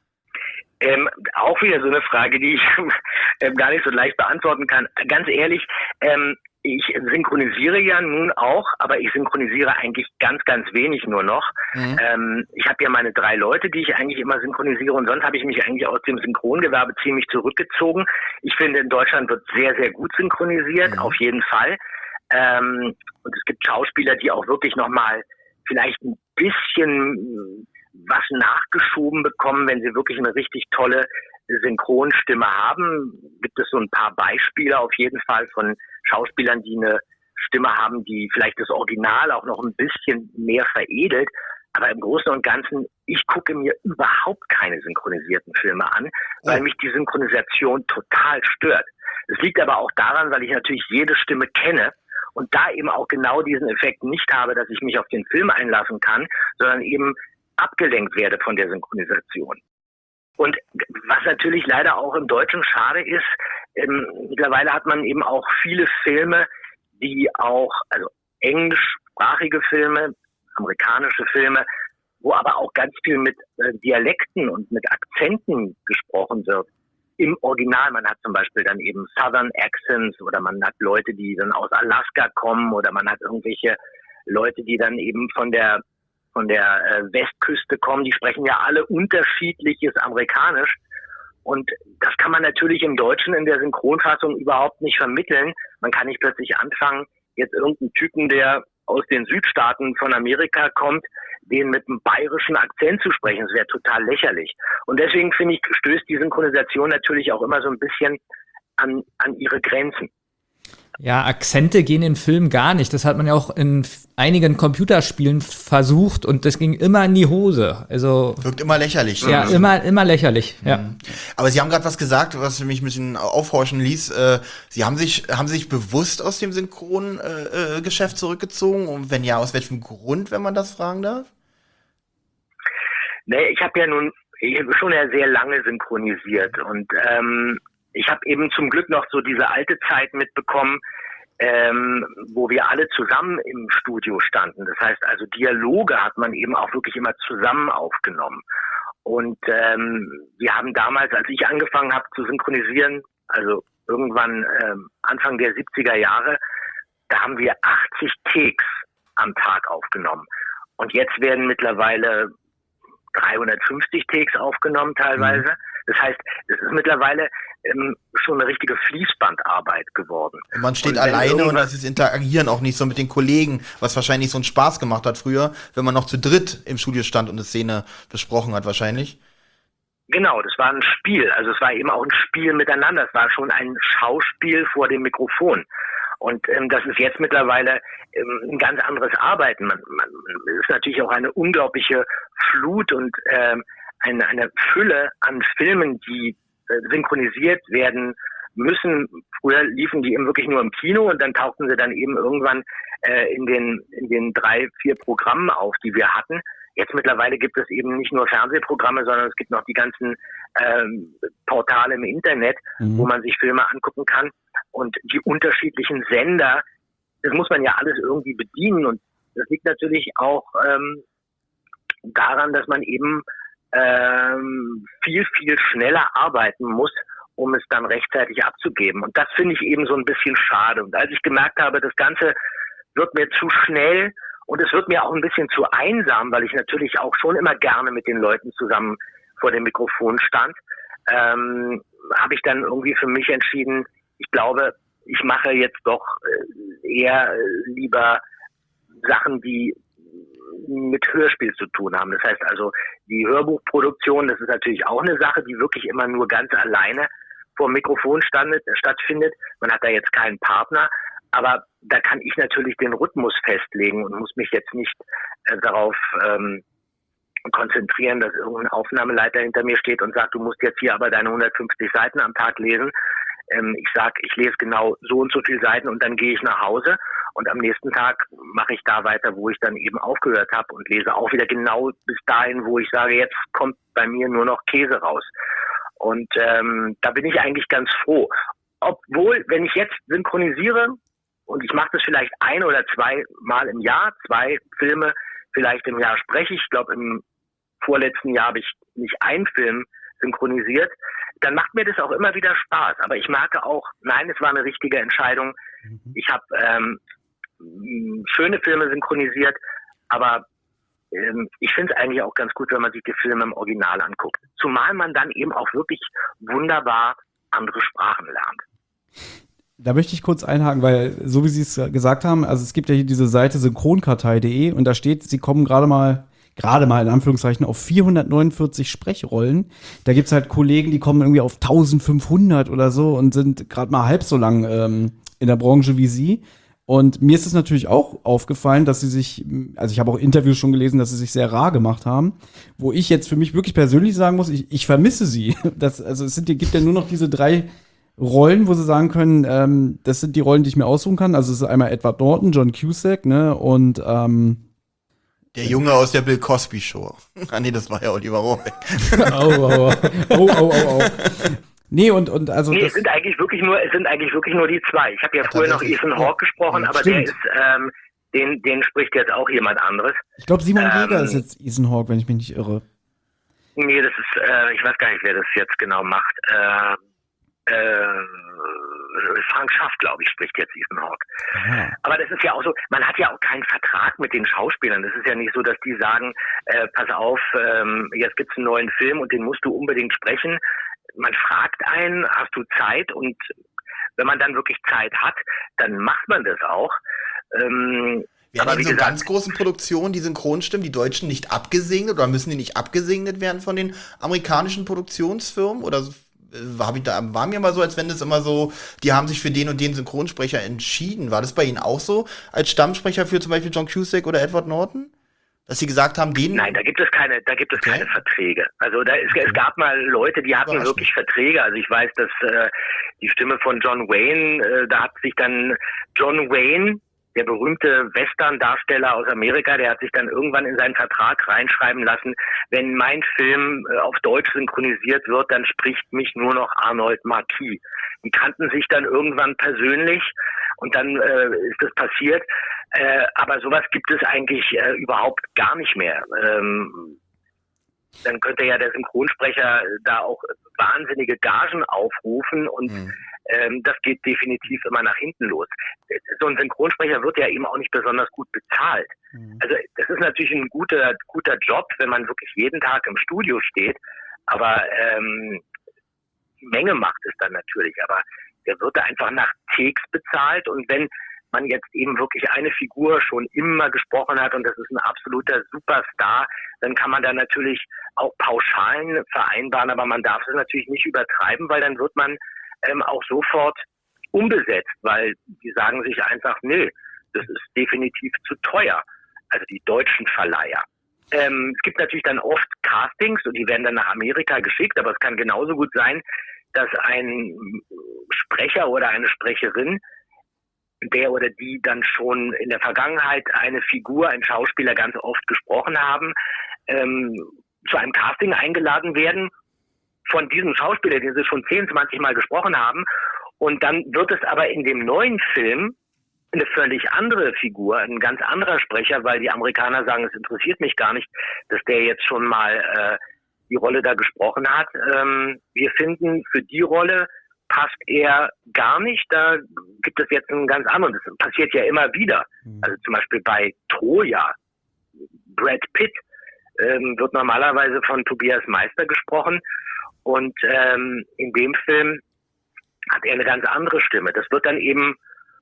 Auch wieder so eine Frage, die ich gar nicht so leicht beantworten kann. Ganz ehrlich, ich synchronisiere ja nun auch, aber ich synchronisiere eigentlich ganz, ganz wenig nur noch. Ich habe ja meine 3 Leute, die ich eigentlich immer synchronisiere und sonst habe ich mich eigentlich aus dem Synchrongewerbe ziemlich zurückgezogen. Ich finde, in Deutschland wird sehr, sehr gut synchronisiert, auf jeden Fall. Und es gibt Schauspieler, die auch wirklich nochmal vielleicht ein bisschen was nachgeschoben bekommen, wenn sie wirklich eine richtig tolle Synchronstimme haben. Gibt es so ein paar Beispiele auf jeden Fall von Schauspielern, die eine Stimme haben, die vielleicht das Original auch noch ein bisschen mehr veredelt. Aber im Großen und Ganzen, ich gucke mir überhaupt keine synchronisierten Filme an, weil mich die Synchronisation total stört. Es liegt aber auch daran, weil ich natürlich jede Stimme kenne und da eben auch genau diesen Effekt nicht habe, dass ich mich auf den Film einlassen kann, sondern eben abgelenkt werde von der Synchronisation. Und was natürlich leider auch im Deutschen schade ist, mittlerweile hat man eben auch viele Filme, die auch, also englischsprachige Filme, amerikanische Filme, wo aber auch ganz viel mit Dialekten und mit Akzenten gesprochen wird. Im Original, man hat zum Beispiel dann eben Southern Accents oder man hat Leute, die dann aus Alaska kommen oder man hat irgendwelche Leute, die dann eben von der Westküste kommen, die sprechen ja alle unterschiedliches Amerikanisch. Und das kann man natürlich im Deutschen in der Synchronfassung überhaupt nicht vermitteln. Man kann nicht plötzlich anfangen, jetzt irgendeinen Typen, der aus den Südstaaten von Amerika kommt, den mit einem bayerischen Akzent zu sprechen. Das wäre total lächerlich. Und deswegen finde ich, stößt die Synchronisation natürlich auch immer so ein bisschen an ihre Grenzen. Ja, Akzente gehen in Filmen gar nicht. Das hat man ja auch in einigen Computerspielen versucht und das ging immer in die Hose. Also Wirkt immer lächerlich. ja, immer lächerlich. Ja. Aber Sie haben gerade was gesagt, was mich ein bisschen aufhorchen ließ. Sie haben sich bewusst aus dem Synchrongeschäft zurückgezogen? Und wenn ja, aus welchem Grund, wenn man das fragen darf? Nee, ich habe schon sehr lange synchronisiert und ich habe eben zum Glück noch so diese alte Zeit mitbekommen, wo wir alle zusammen im Studio standen. Das heißt also, Dialoge hat man eben auch wirklich immer zusammen aufgenommen. Und wir haben damals, als ich angefangen habe zu synchronisieren, also irgendwann Anfang der 70er Jahre, da haben wir 80 Takes am Tag aufgenommen. Und jetzt werden mittlerweile 350 Takes aufgenommen teilweise. Das heißt, es ist mittlerweile schon eine richtige Fließbandarbeit geworden. Und man steht alleine und das ist Interagieren auch nicht so mit den Kollegen, was wahrscheinlich so einen Spaß gemacht hat früher, wenn man noch zu dritt im Studio stand und eine Szene besprochen hat wahrscheinlich. Genau, das war ein Spiel. Also es war eben auch ein Spiel miteinander. Es war schon ein Schauspiel vor dem Mikrofon. Und das ist jetzt mittlerweile ein ganz anderes Arbeiten. Man ist natürlich auch eine unglaubliche Flut und eine Fülle an Filmen, die synchronisiert werden müssen. Früher liefen die eben wirklich nur im Kino und dann tauchten sie dann eben irgendwann in den 3-4 Programmen auf, die wir hatten. Jetzt mittlerweile gibt es eben nicht nur Fernsehprogramme, sondern es gibt noch die ganzen Portale im Internet, wo man sich Filme angucken kann. Und die unterschiedlichen Sender, das muss man ja alles irgendwie bedienen. Und das liegt natürlich auch daran, dass man eben viel, viel schneller arbeiten muss, um es dann rechtzeitig abzugeben. Und das finde ich eben so ein bisschen schade. Und als ich gemerkt habe, das Ganze wird mir zu schnell und es wird mir auch ein bisschen zu einsam, weil ich natürlich auch schon immer gerne mit den Leuten zusammen vor dem Mikrofon stand, habe ich dann irgendwie für mich entschieden, ich glaube, ich mache jetzt doch eher lieber Sachen, die mit Hörspiel zu tun haben. Das heißt also, die Hörbuchproduktion, das ist natürlich auch eine Sache, die wirklich immer nur ganz alleine vor dem Mikrofon stattfindet. Man hat da jetzt keinen Partner, aber da kann ich natürlich den Rhythmus festlegen und muss mich jetzt nicht darauf konzentrieren, dass irgendein Aufnahmeleiter hinter mir steht und sagt, du musst jetzt hier aber deine 150 Seiten am Tag lesen. Ich sage, ich lese genau so und so viele Seiten und dann gehe ich nach Hause und am nächsten Tag mache ich da weiter, wo ich dann eben aufgehört habe und lese auch wieder genau bis dahin, wo ich sage, jetzt kommt bei mir nur noch Käse raus. Und da bin ich eigentlich ganz froh. Obwohl, wenn ich jetzt synchronisiere und ich mache das vielleicht 1 oder 2 Mal im Jahr, 2 Filme vielleicht im Jahr spreche ich glaube im vorletzten Jahr habe ich nicht einen Film synchronisiert, dann macht mir das auch immer wieder Spaß. Aber ich merke auch, nein, es war eine richtige Entscheidung. Ich habe schöne Filme synchronisiert, aber ich finde es eigentlich auch ganz gut, wenn man sich die Filme im Original anguckt. Zumal man dann eben auch wirklich wunderbar andere Sprachen lernt. Da möchte ich kurz einhaken, weil, so wie Sie es gesagt haben, also es gibt ja hier diese Seite synchronkartei.de und da steht, Sie kommen gerade mal in Anführungszeichen auf 449 Sprechrollen. Da gibt's halt Kollegen, die kommen irgendwie auf 1500 oder so und sind gerade mal halb so lang in der Branche wie Sie. Und mir ist es natürlich auch aufgefallen, dass Sie sich, also ich habe auch Interviews schon gelesen, dass Sie sich sehr rar gemacht haben, wo ich jetzt für mich wirklich persönlich sagen muss, ich vermisse Sie. Also gibt ja nur noch diese 3 Rollen, wo sie sagen können, das sind die Rollen, die ich mir aussuchen kann. Also es ist einmal Edward Norton, John Cusack, ne, und Der Junge aus der Bill Cosby Show. Ah nee, das war ja Oliver Rohrbeck. Au. Nee, und also Nee, es sind eigentlich wirklich nur die zwei. Ich habe ja früher noch Ethan Hawke gesprochen, aber stimmt. der ist, den spricht jetzt auch jemand anderes. Ich glaube, Simon Jäger ist jetzt Ethan Hawke, wenn ich mich nicht irre. Nee, das ist, ich weiß gar nicht, wer das jetzt genau macht. Frank Schaff, glaube ich, spricht jetzt Ethan Hawke. Aha. Aber das ist ja auch so, man hat ja auch keinen Vertrag mit den Schauspielern. Das ist ja nicht so, dass die sagen, pass auf, jetzt gibt's einen neuen Film und den musst du unbedingt sprechen. Man fragt einen, hast du Zeit? Und wenn man dann wirklich Zeit hat, dann macht man das auch. Werden in so ganz großen Produktionen die Synchronstimmen, die Deutschen, nicht abgesegnet oder müssen die nicht abgesegnet werden von den amerikanischen Produktionsfirmen? Oder war mir mal so, als wenn das immer so, die haben sich für den und den Synchronsprecher entschieden. War das bei Ihnen auch so, als Stammsprecher für zum Beispiel John Cusack oder Edward Norton? Dass Sie gesagt haben, denen... Nein, da gibt es keine Verträge. Also es gab mal Leute, die hatten wirklich Verträge. Also ich weiß, dass die Stimme von John Wayne, da hat sich dann John Wayne, der berühmte Western-Darsteller aus Amerika, der hat sich dann irgendwann in seinen Vertrag reinschreiben lassen, wenn mein Film auf Deutsch synchronisiert wird, dann spricht mich nur noch Arnold Marquis. Die kannten sich dann irgendwann persönlich und dann ist das passiert. Aber sowas gibt es eigentlich überhaupt gar nicht mehr. Dann könnte ja der Synchronsprecher da auch wahnsinnige Gagen aufrufen und das geht definitiv immer nach hinten los. So ein Synchronsprecher wird ja eben auch nicht besonders gut bezahlt. Also das ist natürlich ein guter Job, wenn man wirklich jeden Tag im Studio steht, aber die Menge macht es dann natürlich, aber der wird da einfach nach Takes bezahlt und wenn man jetzt eben wirklich eine Figur schon immer gesprochen hat und das ist ein absoluter Superstar, dann kann man da natürlich auch Pauschalen vereinbaren, aber man darf es natürlich nicht übertreiben, weil dann wird man auch sofort umbesetzt, weil die sagen sich einfach, nö, das ist definitiv zu teuer. Also die deutschen Verleiher. Es gibt natürlich dann oft Castings und die werden dann nach Amerika geschickt, aber es kann genauso gut sein, dass ein Sprecher oder eine Sprecherin, der oder die dann schon in der Vergangenheit eine Figur, ein Schauspieler ganz oft gesprochen haben, zu einem Casting eingeladen werden von diesem Schauspieler, den sie schon 10, 20 Mal gesprochen haben. Und dann wird es aber in dem neuen Film eine völlig andere Figur, ein ganz anderer Sprecher, weil die Amerikaner sagen, es interessiert mich gar nicht, dass der jetzt schon mal die Rolle da gesprochen hat. Wir finden, für die Rolle passt er gar nicht. Da gibt es jetzt einen ganz anderen. Das passiert ja immer wieder. Also zum Beispiel bei Troja. Brad Pitt wird normalerweise von Tobias Meister gesprochen. Und in dem Film hat er eine ganz andere Stimme. Das wird dann eben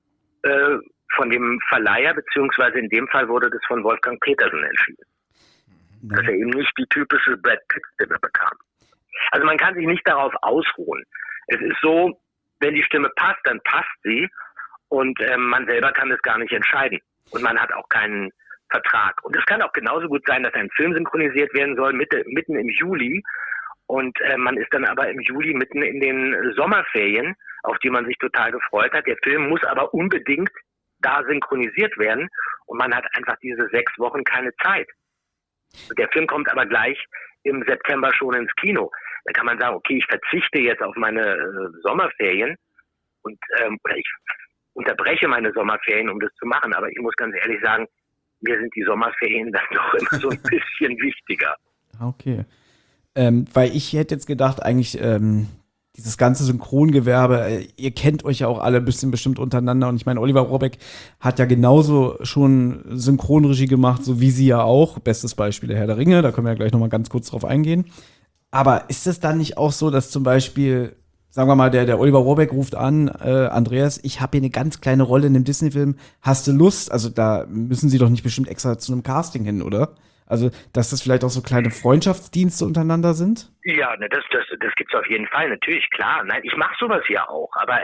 von dem Verleiher, beziehungsweise in dem Fall wurde das von Wolfgang Petersen entschieden. Dass er eben nicht die typische Brad Pitt-Stimme bekam. Also man kann sich nicht darauf ausruhen. Es ist so, wenn die Stimme passt, dann passt sie und man selber kann das gar nicht entscheiden. Und man hat auch keinen Vertrag. Und es kann auch genauso gut sein, dass ein Film synchronisiert werden soll, mitten im Juli. Und man ist dann aber im Juli mitten in den Sommerferien, auf die man sich total gefreut hat. Der Film muss aber unbedingt da synchronisiert werden und man hat einfach diese 6 Wochen keine Zeit. Der Film kommt aber gleich im September schon ins Kino. Da kann man sagen, okay, ich verzichte jetzt auf meine Sommerferien und oder ich unterbreche meine Sommerferien, um das zu machen. Aber ich muss ganz ehrlich sagen, mir sind die Sommerferien dann doch immer so ein bisschen wichtiger. Okay. Weil ich hätte jetzt gedacht, eigentlich dieses ganze Synchrongewerbe, ihr kennt euch ja auch alle ein bisschen bestimmt untereinander. Und ich meine, Oliver Rohrbeck hat ja genauso schon Synchronregie gemacht, so wie sie ja auch. Bestes Beispiel der Herr der Ringe, da können wir ja gleich nochmal ganz kurz drauf eingehen. Aber ist es dann nicht auch so, dass zum Beispiel, sagen wir mal, der Oliver Rohrbeck ruft an, Andreas, ich habe hier eine ganz kleine Rolle in einem Disney-Film, hast du Lust? Also da müssen sie doch nicht bestimmt extra zu einem Casting hin, oder? Also, dass das vielleicht auch so kleine Freundschaftsdienste untereinander sind? Ja, ne, das gibt's auf jeden Fall, natürlich, klar. Nein, ich mache sowas ja auch, aber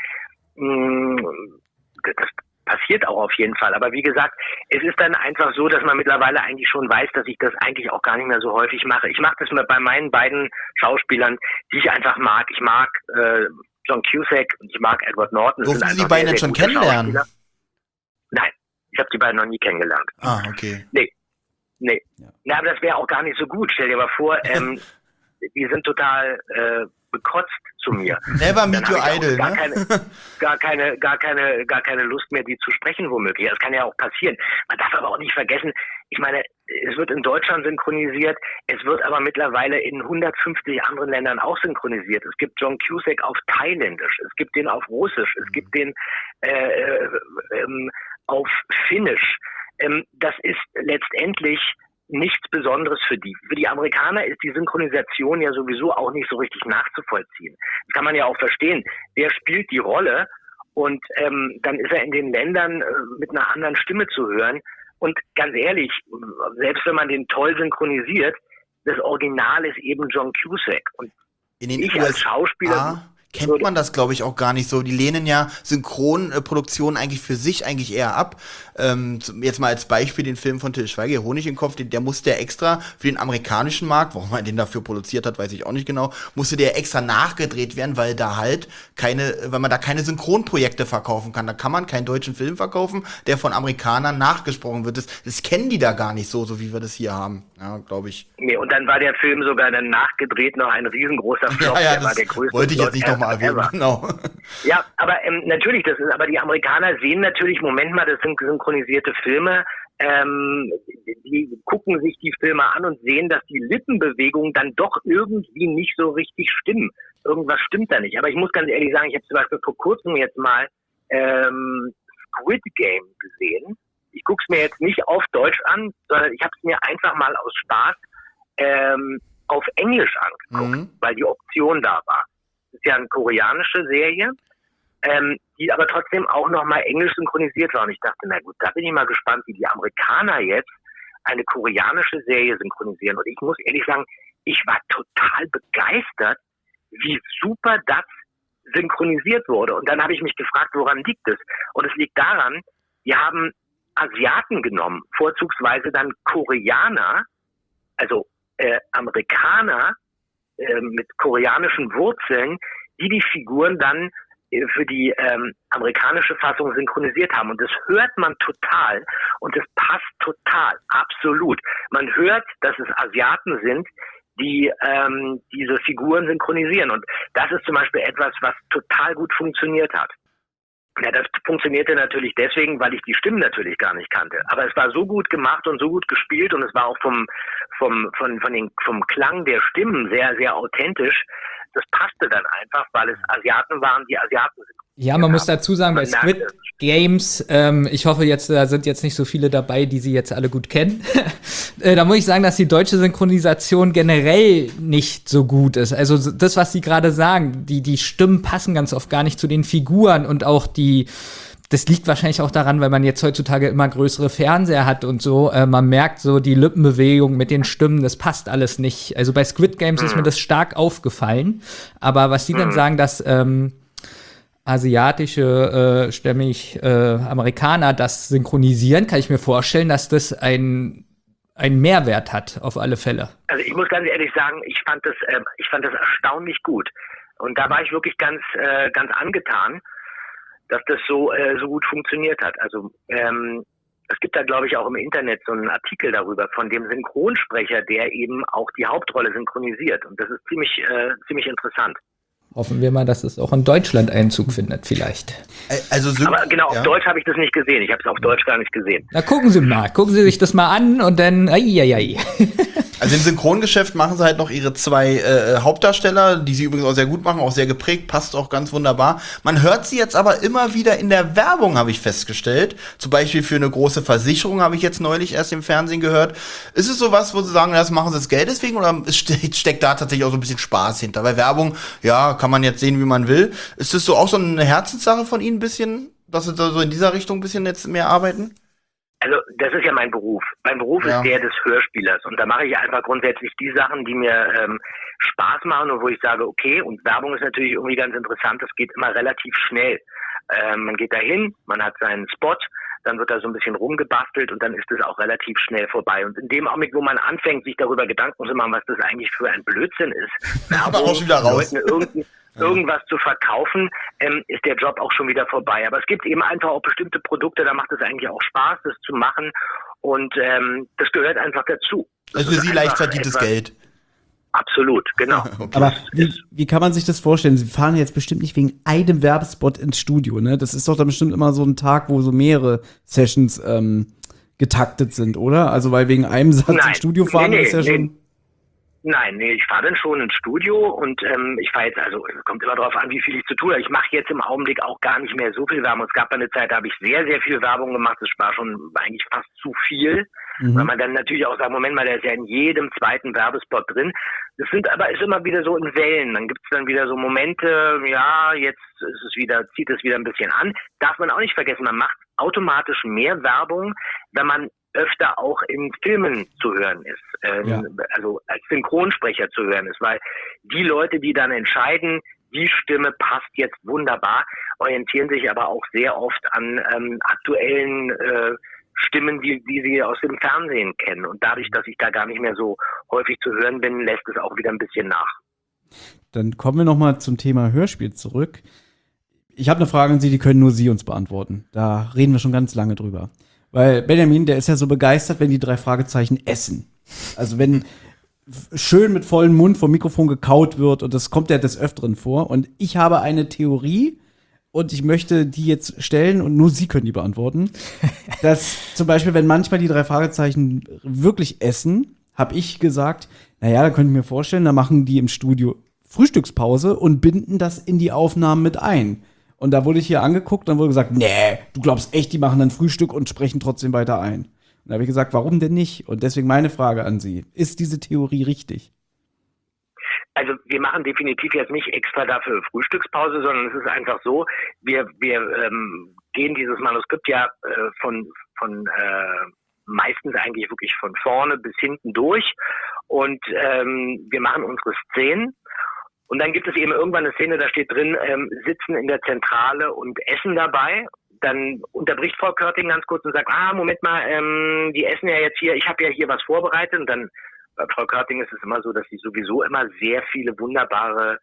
das passiert auch auf jeden Fall. Aber wie gesagt, es ist dann einfach so, dass man mittlerweile eigentlich schon weiß, dass ich das eigentlich auch gar nicht mehr so häufig mache. Ich mache das bei meinen beiden Schauspielern, die ich einfach mag. Ich mag John Cusack und ich mag Edward Norton. Durften Sie die beiden denn schon kennenlernen? Nein, ich habe die beiden noch nie kennengelernt. Ah, okay. Nee. Ja. Ja, aber das wäre auch gar nicht so gut. Stell dir mal vor, die sind total bekotzt zu mir. Never meet your idol, ne? Gar keine Lust mehr, die zu sprechen womöglich. Das kann ja auch passieren. Man darf aber auch nicht vergessen, ich meine, es wird in Deutschland synchronisiert, es wird aber mittlerweile in 150 anderen Ländern auch synchronisiert. Es gibt John Cusack auf Thailändisch, es gibt den auf Russisch, es gibt den auf Finnisch. Das ist letztendlich nichts Besonderes für die. Für die Amerikaner ist die Synchronisation ja sowieso auch nicht so richtig nachzuvollziehen. Das kann man ja auch verstehen. Wer spielt die Rolle? Und dann ist er in den Ländern mit einer anderen Stimme zu hören. Und ganz ehrlich, selbst wenn man den toll synchronisiert, das Original ist eben John Cusack. Und in den ich als Schauspieler kennt man das, glaube ich, auch gar nicht so. Die lehnen ja Synchronproduktionen eigentlich für sich eigentlich eher ab. Jetzt mal als Beispiel den Film von Til Schweiger, Honig im Kopf, der musste ja extra für den amerikanischen Markt, warum man den dafür produziert hat, weiß ich auch nicht genau, musste der extra nachgedreht werden, weil man da keine Synchronprojekte verkaufen kann. Da kann man keinen deutschen Film verkaufen, der von Amerikanern nachgesprochen wird. Das kennen die da gar nicht so wie wir das hier haben. Ja, glaube ich. Nee, und dann war der Film sogar dann nachgedreht noch ein riesengroßer Flop. Ja, der war der größte wollte ich jetzt nicht nochmal erwähnen, genau. Ja, aber natürlich, aber die Amerikaner sehen natürlich, Moment mal, das sind synchronisierte Filme, die gucken sich die Filme an und sehen, dass die Lippenbewegungen dann doch irgendwie nicht so richtig stimmen. Irgendwas stimmt da nicht. Aber ich muss ganz ehrlich sagen, ich habe zum Beispiel vor kurzem jetzt mal Squid Game gesehen. Ich gucke es mir jetzt nicht auf Deutsch an, sondern ich habe es mir einfach mal aus Spaß auf Englisch angeguckt, weil die Option da war. Das ist ja eine koreanische Serie, die aber trotzdem auch nochmal englisch synchronisiert war. Und ich dachte, na gut, da bin ich mal gespannt, wie die Amerikaner jetzt eine koreanische Serie synchronisieren. Und ich muss ehrlich sagen, ich war total begeistert, wie super das synchronisiert wurde. Und dann habe ich mich gefragt, woran liegt es? Und es liegt daran, wir haben Asiaten genommen, vorzugsweise dann Koreaner, also Amerikaner mit koreanischen Wurzeln, die Figuren dann für die amerikanische Fassung synchronisiert haben. Und das hört man total und das passt total, absolut. Man hört, dass es Asiaten sind, die diese Figuren synchronisieren. Und das ist zum Beispiel etwas, was total gut funktioniert hat. Ja, das funktionierte natürlich deswegen, weil ich die Stimmen natürlich gar nicht kannte. Aber es war so gut gemacht und so gut gespielt und es war auch vom Klang der Stimmen sehr, sehr authentisch. Das passte dann einfach, weil es Asiaten waren, die Asiaten sind. Ja, man muss dazu sagen, bei Squid Games, ich hoffe jetzt, da sind jetzt nicht so viele dabei, die sie jetzt alle gut kennen. Da muss ich sagen, dass die deutsche Synchronisation generell nicht so gut ist. Also das, was Sie gerade sagen, die Stimmen passen ganz oft gar nicht zu den Figuren und auch das liegt wahrscheinlich auch daran, weil man jetzt heutzutage immer größere Fernseher hat und so. Man merkt so die Lippenbewegung mit den Stimmen, das passt alles nicht. Also bei Squid Games ist mir das stark aufgefallen. Aber was Sie dann sagen, dass asiatische, stämmig Amerikaner das synchronisieren, kann ich mir vorstellen, dass das einen Mehrwert hat, auf alle Fälle. Also ich muss ganz ehrlich sagen, ich fand das erstaunlich gut. Und da war ich wirklich ganz angetan, dass das so gut funktioniert hat. Also es gibt da, glaube ich, auch im Internet so einen Artikel darüber von dem Synchronsprecher, der eben auch die Hauptrolle synchronisiert. Und das ist ziemlich interessant. Hoffen wir mal, dass es auch in Deutschland Einzug findet, vielleicht. Aber genau, auf Deutsch habe ich das nicht gesehen. Ich habe es auf Deutsch gar nicht gesehen. Na, gucken Sie sich das mal an und dann, Also im Synchrongeschäft machen sie halt noch ihre zwei Hauptdarsteller, die sie übrigens auch sehr gut machen, auch sehr geprägt, passt auch ganz wunderbar. Man hört sie jetzt aber immer wieder in der Werbung, habe ich festgestellt. Zum Beispiel für eine große Versicherung habe ich jetzt neulich erst im Fernsehen gehört. Ist es sowas, wo sie sagen, das machen sie das Geld deswegen oder steckt da tatsächlich auch so ein bisschen Spaß hinter? Weil Werbung, ja, kann man jetzt sehen, wie man will. Ist das so auch so eine Herzenssache von Ihnen ein bisschen, dass sie da so in dieser Richtung ein bisschen jetzt mehr arbeiten? Also das ist ja mein Beruf. Mein Beruf ist der des Hörspielers und da mache ich einfach grundsätzlich die Sachen, die mir Spaß machen und wo ich sage, okay, und Werbung ist natürlich irgendwie ganz interessant, das geht immer relativ schnell. Man geht dahin, man hat seinen Spot, dann wird da so ein bisschen rumgebastelt und dann ist es auch relativ schnell vorbei. Und in dem Augenblick, wo man anfängt, sich darüber Gedanken zu machen, was das eigentlich für ein Blödsinn ist, aber auch schon wieder raus. irgendwas zu verkaufen, ist der Job auch schon wieder vorbei. Aber es gibt eben einfach auch bestimmte Produkte, da macht es eigentlich auch Spaß, das zu machen. Und das gehört einfach dazu. Also für Sie leicht verdientes Geld. Absolut, genau. Okay. Aber wie kann man sich das vorstellen? Sie fahren jetzt bestimmt nicht wegen einem Werbespot ins Studio, ne? Das ist doch dann bestimmt immer so ein Tag, wo so mehrere Sessions getaktet sind, oder? Also weil wegen einem Satz ins Studio fahren ist ja schon... Nein, ich fahre dann schon ins Studio und ich fahre jetzt, also es kommt immer darauf an, wie viel ich zu tun habe. Ich mache jetzt im Augenblick auch gar nicht mehr so viel Werbung. Es gab eine Zeit, da habe ich sehr, sehr viel Werbung gemacht. Das war schon eigentlich fast zu viel. Weil man dann natürlich auch sagt, Moment mal, der ist ja in jedem zweiten Werbespot drin. Das sind aber ist immer wieder so in Wellen. Dann gibt es dann wieder so Momente, ja, jetzt ist es wieder, zieht es wieder ein bisschen an. Darf man auch nicht vergessen, man macht automatisch mehr Werbung, wenn man öfter auch in Filmen zu hören ist, also als Synchronsprecher zu hören ist, weil die Leute, die dann entscheiden, die Stimme passt jetzt wunderbar, orientieren sich aber auch sehr oft an aktuellen Stimmen, die sie aus dem Fernsehen kennen. Und dadurch, dass ich da gar nicht mehr so häufig zu hören bin, lässt es auch wieder ein bisschen nach. Dann kommen wir nochmal zum Thema Hörspiel zurück. Ich habe eine Frage an Sie, die können nur Sie uns beantworten. Da reden wir schon ganz lange drüber. Weil Benjamin, der ist ja so begeistert, wenn die 3 Fragezeichen essen. Also wenn schön mit vollem Mund vom Mikrofon gekaut wird und das kommt ja des Öfteren vor. Und ich habe eine Theorie und ich möchte die jetzt stellen und nur Sie können die beantworten. Dass zum Beispiel, wenn manchmal die 3 Fragezeichen wirklich essen, habe ich gesagt, naja, da könnte ich mir vorstellen, da machen die im Studio Frühstückspause und binden das in die Aufnahmen mit ein. Und da wurde ich hier angeguckt, dann wurde gesagt, nee, du glaubst echt, die machen dann Frühstück und sprechen trotzdem weiter ein. Und da habe ich gesagt, warum denn nicht? Und deswegen meine Frage an Sie, ist diese Theorie richtig? Also wir machen definitiv jetzt nicht extra dafür Frühstückspause, sondern es ist einfach so, wir gehen dieses Manuskript ja von meistens eigentlich wirklich von vorne bis hinten durch und wir machen unsere Szenen. Und dann gibt es eben irgendwann eine Szene, da steht drin, sitzen in der Zentrale und essen dabei. Dann unterbricht Frau Körting ganz kurz und sagt, Moment mal, die essen ja jetzt hier, ich habe ja hier was vorbereitet. Und dann bei Frau Körting ist es immer so, dass sie sowieso immer sehr viele wunderbare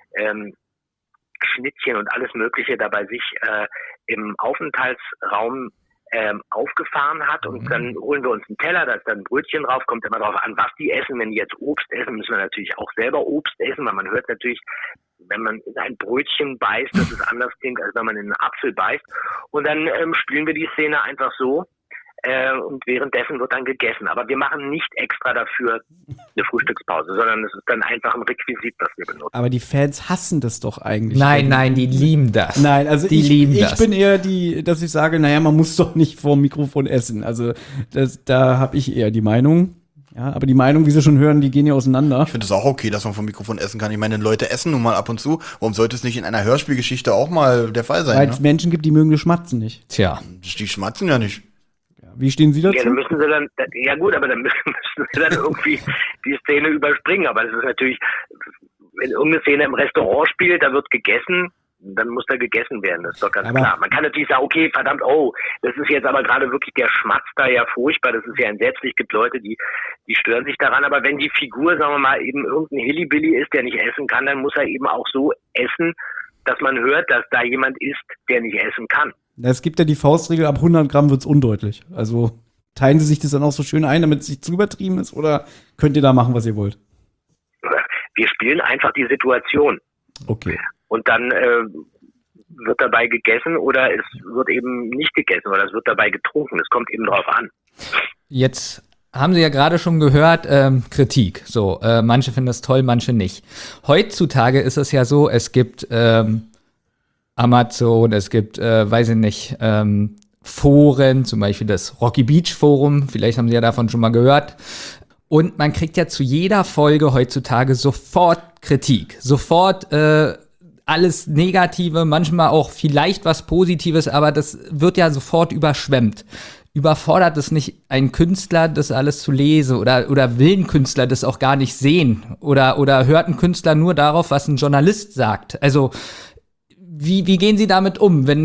Schnittchen und alles Mögliche dabei sich im Aufenthaltsraum aufgefahren hat und dann holen wir uns einen Teller, da ist dann ein Brötchen drauf, kommt immer darauf an, was die essen. Wenn die jetzt Obst essen, müssen wir natürlich auch selber Obst essen, weil man hört natürlich, wenn man in ein Brötchen beißt, dass es anders klingt, als wenn man in einen Apfel beißt. Und dann spielen wir die Szene einfach so und währenddessen wird dann gegessen. Aber wir machen nicht extra dafür eine Frühstückspause, sondern es ist dann einfach ein Requisit, was wir benutzen. Aber die Fans hassen das doch eigentlich. Nein, die lieben das. Nein, also die lieben das. Ich bin eher dass ich sage, naja, man muss doch nicht vor dem Mikrofon essen. Also da habe ich eher die Meinung. Ja, aber die Meinung, wie Sie schon hören, die gehen ja auseinander. Ich finde es auch okay, dass man vom Mikrofon essen kann. Ich meine, Leute essen nun mal ab und zu. Warum sollte es nicht in einer Hörspielgeschichte auch mal der Fall sein? Weil es Menschen gibt, die mögen das Schmatzen nicht. Tja. Die schmatzen ja nicht. Wie stehen Sie dazu? Ja, dann müssen sie dann, ja gut, aber dann müssen sie dann irgendwie die Szene überspringen. Aber das ist natürlich, wenn irgendeine Szene im Restaurant spielt, da wird gegessen, dann muss da gegessen werden, das ist doch ganz klar. Man kann natürlich sagen, okay, verdammt, das ist jetzt aber gerade wirklich der Schmatz da ja furchtbar, das ist ja entsetzlich, es gibt Leute, die stören sich daran, aber wenn die Figur, sagen wir mal, eben irgendein Hillybilly ist, der nicht essen kann, dann muss er eben auch so essen, dass man hört, dass da jemand ist, der nicht essen kann. Es gibt ja die Faustregel, ab 100 Gramm wird's undeutlich. Also teilen Sie sich das dann auch so schön ein, damit es nicht zu übertrieben ist, oder könnt ihr da machen, was ihr wollt? Wir spielen einfach die Situation. Okay. Und dann wird dabei gegessen oder es wird eben nicht gegessen oder es wird dabei getrunken. Es kommt eben drauf an. Jetzt haben Sie ja gerade schon gehört, Kritik. So, manche finden das toll, manche nicht. Heutzutage ist es ja so, es gibt Amazon, es gibt, weiß ich nicht, Foren, zum Beispiel das Rocky Beach Forum, vielleicht haben Sie ja davon schon mal gehört. Und man kriegt ja zu jeder Folge heutzutage sofort Kritik, sofort alles Negative, manchmal auch vielleicht was Positives, aber das wird ja sofort überschwemmt. Überfordert es nicht ein Künstler, das alles zu lesen oder will ein Künstler das auch gar nicht sehen oder hört ein Künstler nur darauf, was ein Journalist sagt? Also wie gehen Sie damit um, wenn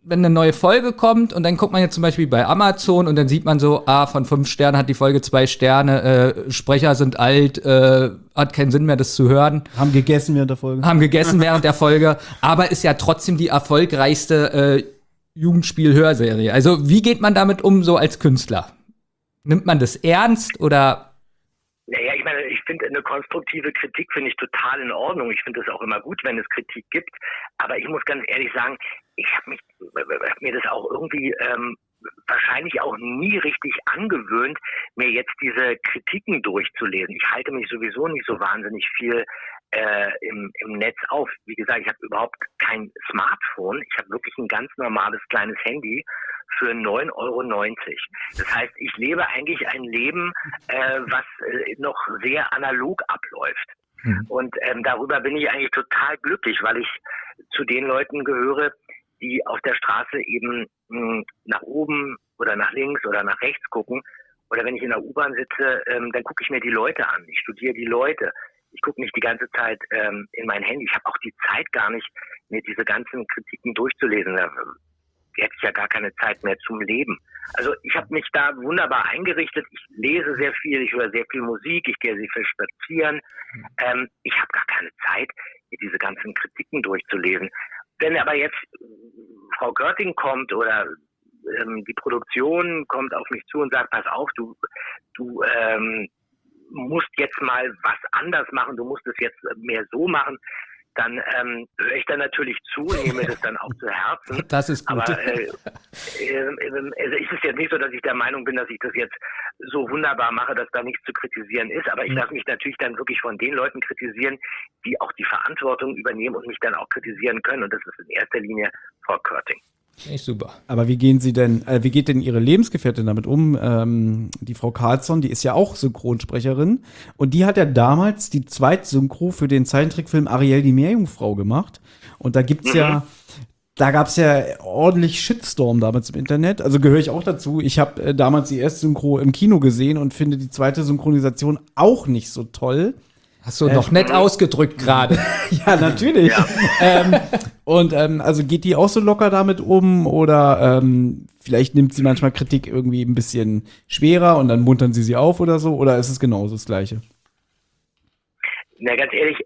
wenn eine neue Folge kommt und dann guckt man jetzt zum Beispiel bei Amazon und dann sieht man so, von 5 Sternen hat die Folge 2 Sterne, Sprecher sind alt, hat keinen Sinn mehr, das zu hören. Haben gegessen während der Folge. Aber ist ja trotzdem die erfolgreichste Jugendspiel-Hörserie. Also wie geht man damit um, so als Künstler? Nimmt man das ernst oder? Naja, ich meine, ich finde eine konstruktive Kritik finde ich total in Ordnung. Ich finde es auch immer gut, wenn es Kritik gibt. Aber ich muss ganz ehrlich sagen, ich habe mir das auch irgendwie wahrscheinlich auch nie richtig angewöhnt, mir jetzt diese Kritiken durchzulesen. Ich halte mich sowieso nicht so wahnsinnig viel im Netz auf. Wie gesagt, ich habe überhaupt kein Smartphone. Ich habe wirklich ein ganz normales kleines Handy für 9,90 €. Das heißt, ich lebe eigentlich ein Leben, was noch sehr analog abläuft. Und darüber bin ich eigentlich total glücklich, weil ich zu den Leuten gehöre, die auf der Straße eben nach oben oder nach links oder nach rechts gucken. Oder wenn ich in der U-Bahn sitze, dann gucke ich mir die Leute an. Ich studiere die Leute. Ich gucke nicht die ganze Zeit in mein Handy. Ich habe auch die Zeit gar nicht, mir diese ganzen Kritiken durchzulesen. Da hätte ich ja gar keine Zeit mehr zum Leben. Also ich habe mich da wunderbar eingerichtet. Ich lese sehr viel, ich höre sehr viel Musik, ich gehe sehr viel spazieren. Ich habe gar keine Zeit, mir diese ganzen Kritiken durchzulesen. Wenn aber jetzt Frau Körting kommt oder die Produktion kommt auf mich zu und sagt, pass auf, du musst jetzt mal was anders machen, du musst es jetzt mehr so machen, dann höre ich da natürlich zu, nehme mir das dann auch zu Herzen. Das ist gut. Aber es ist jetzt nicht so, dass ich der Meinung bin, dass ich das jetzt so wunderbar mache, dass da nichts zu kritisieren ist. Aber ich lasse mich natürlich dann wirklich von den Leuten kritisieren, die auch die Verantwortung übernehmen und mich dann auch kritisieren können. Und das ist in erster Linie Frau Körting. Echt super. Aber wie geht denn Ihre Lebensgefährtin damit um? Die Frau Karlsson, die ist ja auch Synchronsprecherin und die hat ja damals die Zweitsynchro für den Zeichentrickfilm Ariel die Meerjungfrau gemacht. Und da gibt's da gab's ja ordentlich Shitstorm damals im Internet. Also gehöre ich auch dazu. Ich habe damals die erste Synchro im Kino gesehen und finde die zweite Synchronisation auch nicht so toll. Hast du noch nett ausgedrückt gerade. Ja, natürlich. Ja. Also geht die auch so locker damit um oder vielleicht nimmt sie manchmal Kritik irgendwie ein bisschen schwerer und dann muntern sie auf oder so, oder ist es genauso das Gleiche? Na, ganz ehrlich,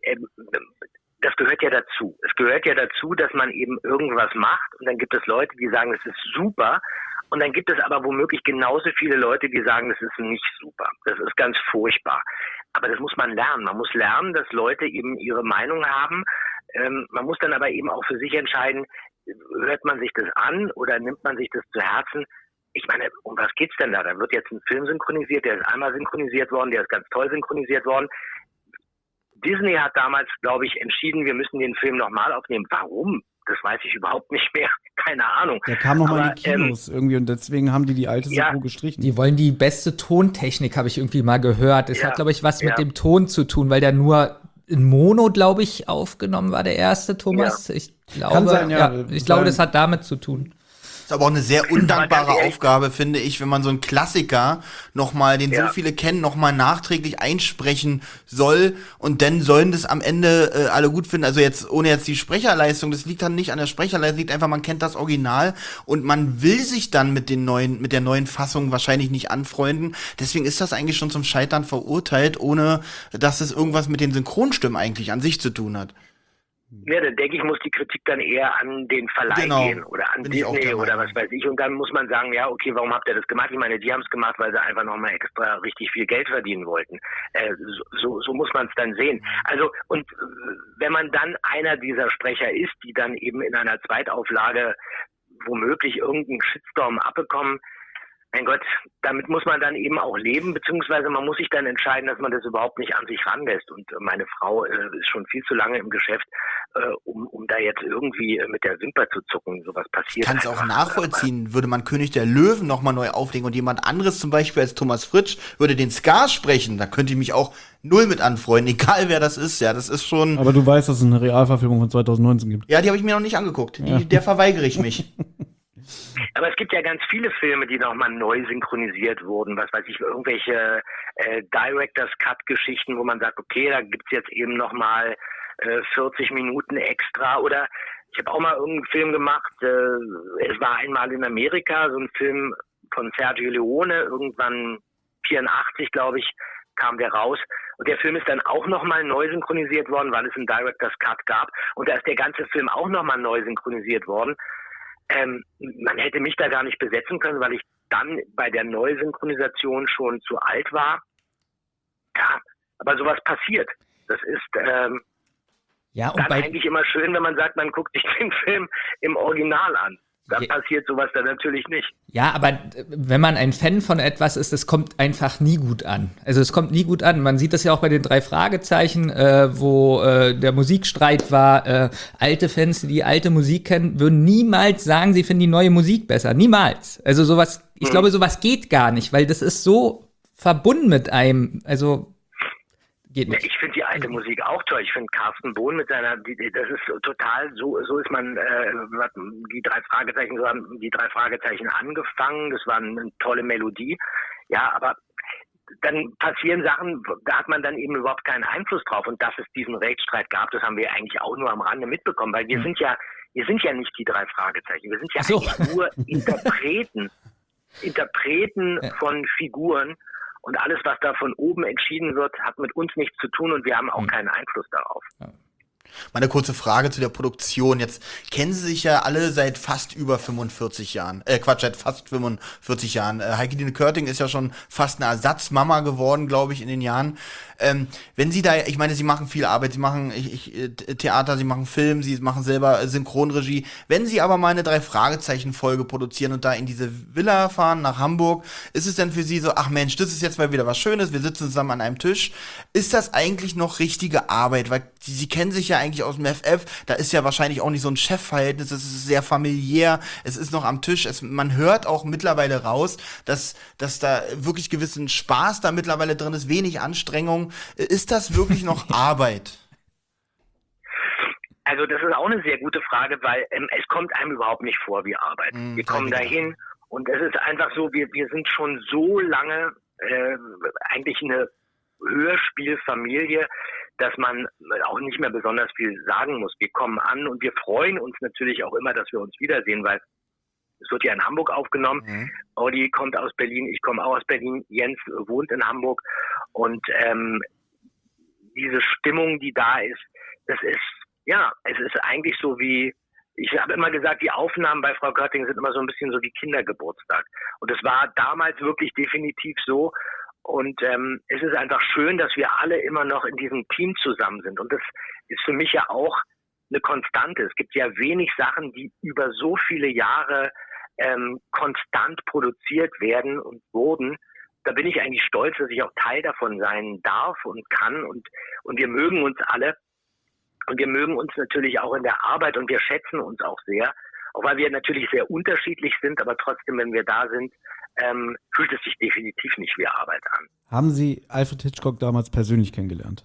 das gehört ja dazu. Es gehört ja dazu, dass man eben irgendwas macht und dann gibt es Leute, die sagen, es ist super. Und dann gibt es aber womöglich genauso viele Leute, die sagen, das ist nicht super. Das ist ganz furchtbar. Aber das muss man lernen. Man muss lernen, dass Leute eben ihre Meinung haben. Man muss dann aber eben auch für sich entscheiden, hört man sich das an oder nimmt man sich das zu Herzen? Ich meine, um was geht's denn da? Da wird jetzt ein Film synchronisiert, der ist einmal synchronisiert worden, der ist ganz toll synchronisiert worden. Disney hat damals, glaube ich, entschieden, wir müssen den Film nochmal aufnehmen. Warum? Das weiß ich überhaupt nicht mehr. Keine Ahnung. Der kam nochmal in die Kinos irgendwie und deswegen haben die alte Synchro gestrichen. Die wollen die beste Tontechnik, habe ich irgendwie mal gehört. Es hat, glaube ich, was mit dem Ton zu tun, weil der nur in Mono, glaube ich, aufgenommen war, der erste, Thomas. Ja. Ich glaube, kann sein, ich glaube, das hat damit zu tun. Ist aber auch eine sehr undankbare Aufgabe, finde ich, wenn man so einen Klassiker nochmal, den so viele kennen, nochmal nachträglich einsprechen soll und dann sollen das am Ende alle gut finden. Also jetzt, ohne jetzt die Sprecherleistung, das liegt dann nicht an der Sprecherleistung, liegt einfach, man kennt das Original und man will sich dann mit der neuen Fassung wahrscheinlich nicht anfreunden. Deswegen ist das eigentlich schon zum Scheitern verurteilt, ohne dass es irgendwas mit den Synchronstimmen eigentlich an sich zu tun hat. Ja, dann denke ich, muss die Kritik dann eher an den Verleih gehen oder an Disney oder was weiß ich. Und dann muss man sagen, ja, okay, warum habt ihr das gemacht? Ich meine, die haben es gemacht, weil sie einfach nochmal extra richtig viel Geld verdienen wollten. So muss man es dann sehen. Also, und wenn man dann einer dieser Sprecher ist, die dann eben in einer Zweitauflage womöglich irgendeinen Shitstorm abbekommen, mein Gott, damit muss man dann eben auch leben, beziehungsweise man muss sich dann entscheiden, dass man das überhaupt nicht an sich ranlässt. Und meine Frau ist schon viel zu lange im Geschäft, um da jetzt irgendwie mit der Wimper zu zucken. Sowas passiert. Ich kann es auch nachvollziehen. Würde man König der Löwen nochmal neu auflegen und jemand anderes, zum Beispiel als Thomas Fritsch, würde den Scar sprechen, da könnte ich mich auch null mit anfreunden, egal wer das ist. Ja, das ist schon. Aber du weißt, dass es eine Realverfilmung von 2019 gibt. Ja, die habe ich mir noch nicht angeguckt. Der verweigere ich mich. Aber es gibt ja ganz viele Filme, die nochmal neu synchronisiert wurden. Was weiß ich, irgendwelche Director's Cut-Geschichten, wo man sagt, okay, da gibt's jetzt eben nochmal 40 Minuten extra. Oder Ich habe auch mal irgendeinen Film gemacht, es war einmal in Amerika, so ein Film von Sergio Leone, irgendwann 84, glaube ich, kam der raus. Und der Film ist dann auch nochmal neu synchronisiert worden, weil es einen Director's Cut gab. Und da ist der ganze Film auch nochmal neu synchronisiert worden. Man hätte mich da gar nicht besetzen können, weil ich dann bei der Neusynchronisation schon zu alt war. Ja, aber sowas passiert. Das ist Ja, und dann eigentlich immer schön, wenn man sagt, man guckt sich den Film im Original an. Da passiert sowas dann natürlich nicht. Ja, aber wenn man ein Fan von etwas ist, es kommt einfach nie gut an. Also es kommt nie gut an. Man sieht das ja auch bei den 3 Fragezeichen, wo der Musikstreit war. Alte Fans, die alte Musik kennen, würden niemals sagen, sie finden die neue Musik besser. Niemals. Also sowas, ich glaube, sowas geht gar nicht, weil das ist so verbunden mit einem. Also geht nicht. Ich finde die alte Musik auch toll. Ich finde Carsten Bohn mit seiner, das ist total, so ist man, die 3 Fragezeichen, so haben die 3 Fragezeichen angefangen. Das war eine tolle Melodie. Ja, aber dann passieren Sachen, da hat man dann eben überhaupt keinen Einfluss drauf. Und dass es diesen Rechtsstreit gab, das haben wir eigentlich auch nur am Rande mitbekommen, weil wir sind ja nicht die 3 Fragezeichen. Wir sind ja eigentlich nur Interpreten von Figuren. Und alles, was da von oben entschieden wird, hat mit uns nichts zu tun und wir haben auch keinen Einfluss darauf. Meine kurze Frage zu der Produktion. Jetzt kennen Sie sich ja alle seit fast über 45 Jahren. Seit fast 45 Jahren. Heike-Dine Körting ist ja schon fast eine Ersatzmama geworden, glaube ich, in den Jahren. Wenn Sie da, ich meine, Sie machen viel Arbeit, Sie machen Theater, Sie machen Film, Sie machen selber Synchronregie. Wenn Sie aber mal eine 3-Fragezeichen-Folge produzieren und da in diese Villa fahren nach Hamburg, ist es denn für Sie so, ach Mensch, das ist jetzt mal wieder was Schönes, wir sitzen zusammen an einem Tisch. Ist das eigentlich noch richtige Arbeit? Weil Sie kennen sich ja eigentlich aus dem FF, da ist ja wahrscheinlich auch nicht so ein Chefverhältnis, es ist sehr familiär, es ist noch am Tisch, man hört auch mittlerweile raus, dass da wirklich gewissen Spaß da mittlerweile drin ist, wenig Anstrengung. Ist das wirklich noch Arbeit? Also das ist auch eine sehr gute Frage, weil es kommt einem überhaupt nicht vor wie Arbeit. Wir kommen dahin und es ist einfach so, wir sind schon so lange eigentlich eine Hörspielfamilie, dass man auch nicht mehr besonders viel sagen muss. Wir kommen an und wir freuen uns natürlich auch immer, dass wir uns wiedersehen, weil es wird ja in Hamburg aufgenommen. Audi kommt aus Berlin, ich komme auch aus Berlin, Jens wohnt in Hamburg und diese Stimmung, die da ist, es ist eigentlich so wie, ich habe immer gesagt, die Aufnahmen bei Frau Körting sind immer so ein bisschen so wie Kindergeburtstag. Und es war damals wirklich definitiv so. Und es ist einfach schön, dass wir alle immer noch in diesem Team zusammen sind. Und das ist für mich ja auch eine Konstante. Es gibt ja wenig Sachen, die über so viele Jahre konstant produziert werden und wurden. Da bin ich eigentlich stolz, dass ich auch Teil davon sein darf und kann. Und wir mögen uns alle. Und wir mögen uns natürlich auch in der Arbeit und wir schätzen uns auch sehr. Auch weil wir natürlich sehr unterschiedlich sind, aber trotzdem, wenn wir da sind, fühlt es sich definitiv nicht wie Arbeit an. Haben Sie Alfred Hitchcock damals persönlich kennengelernt?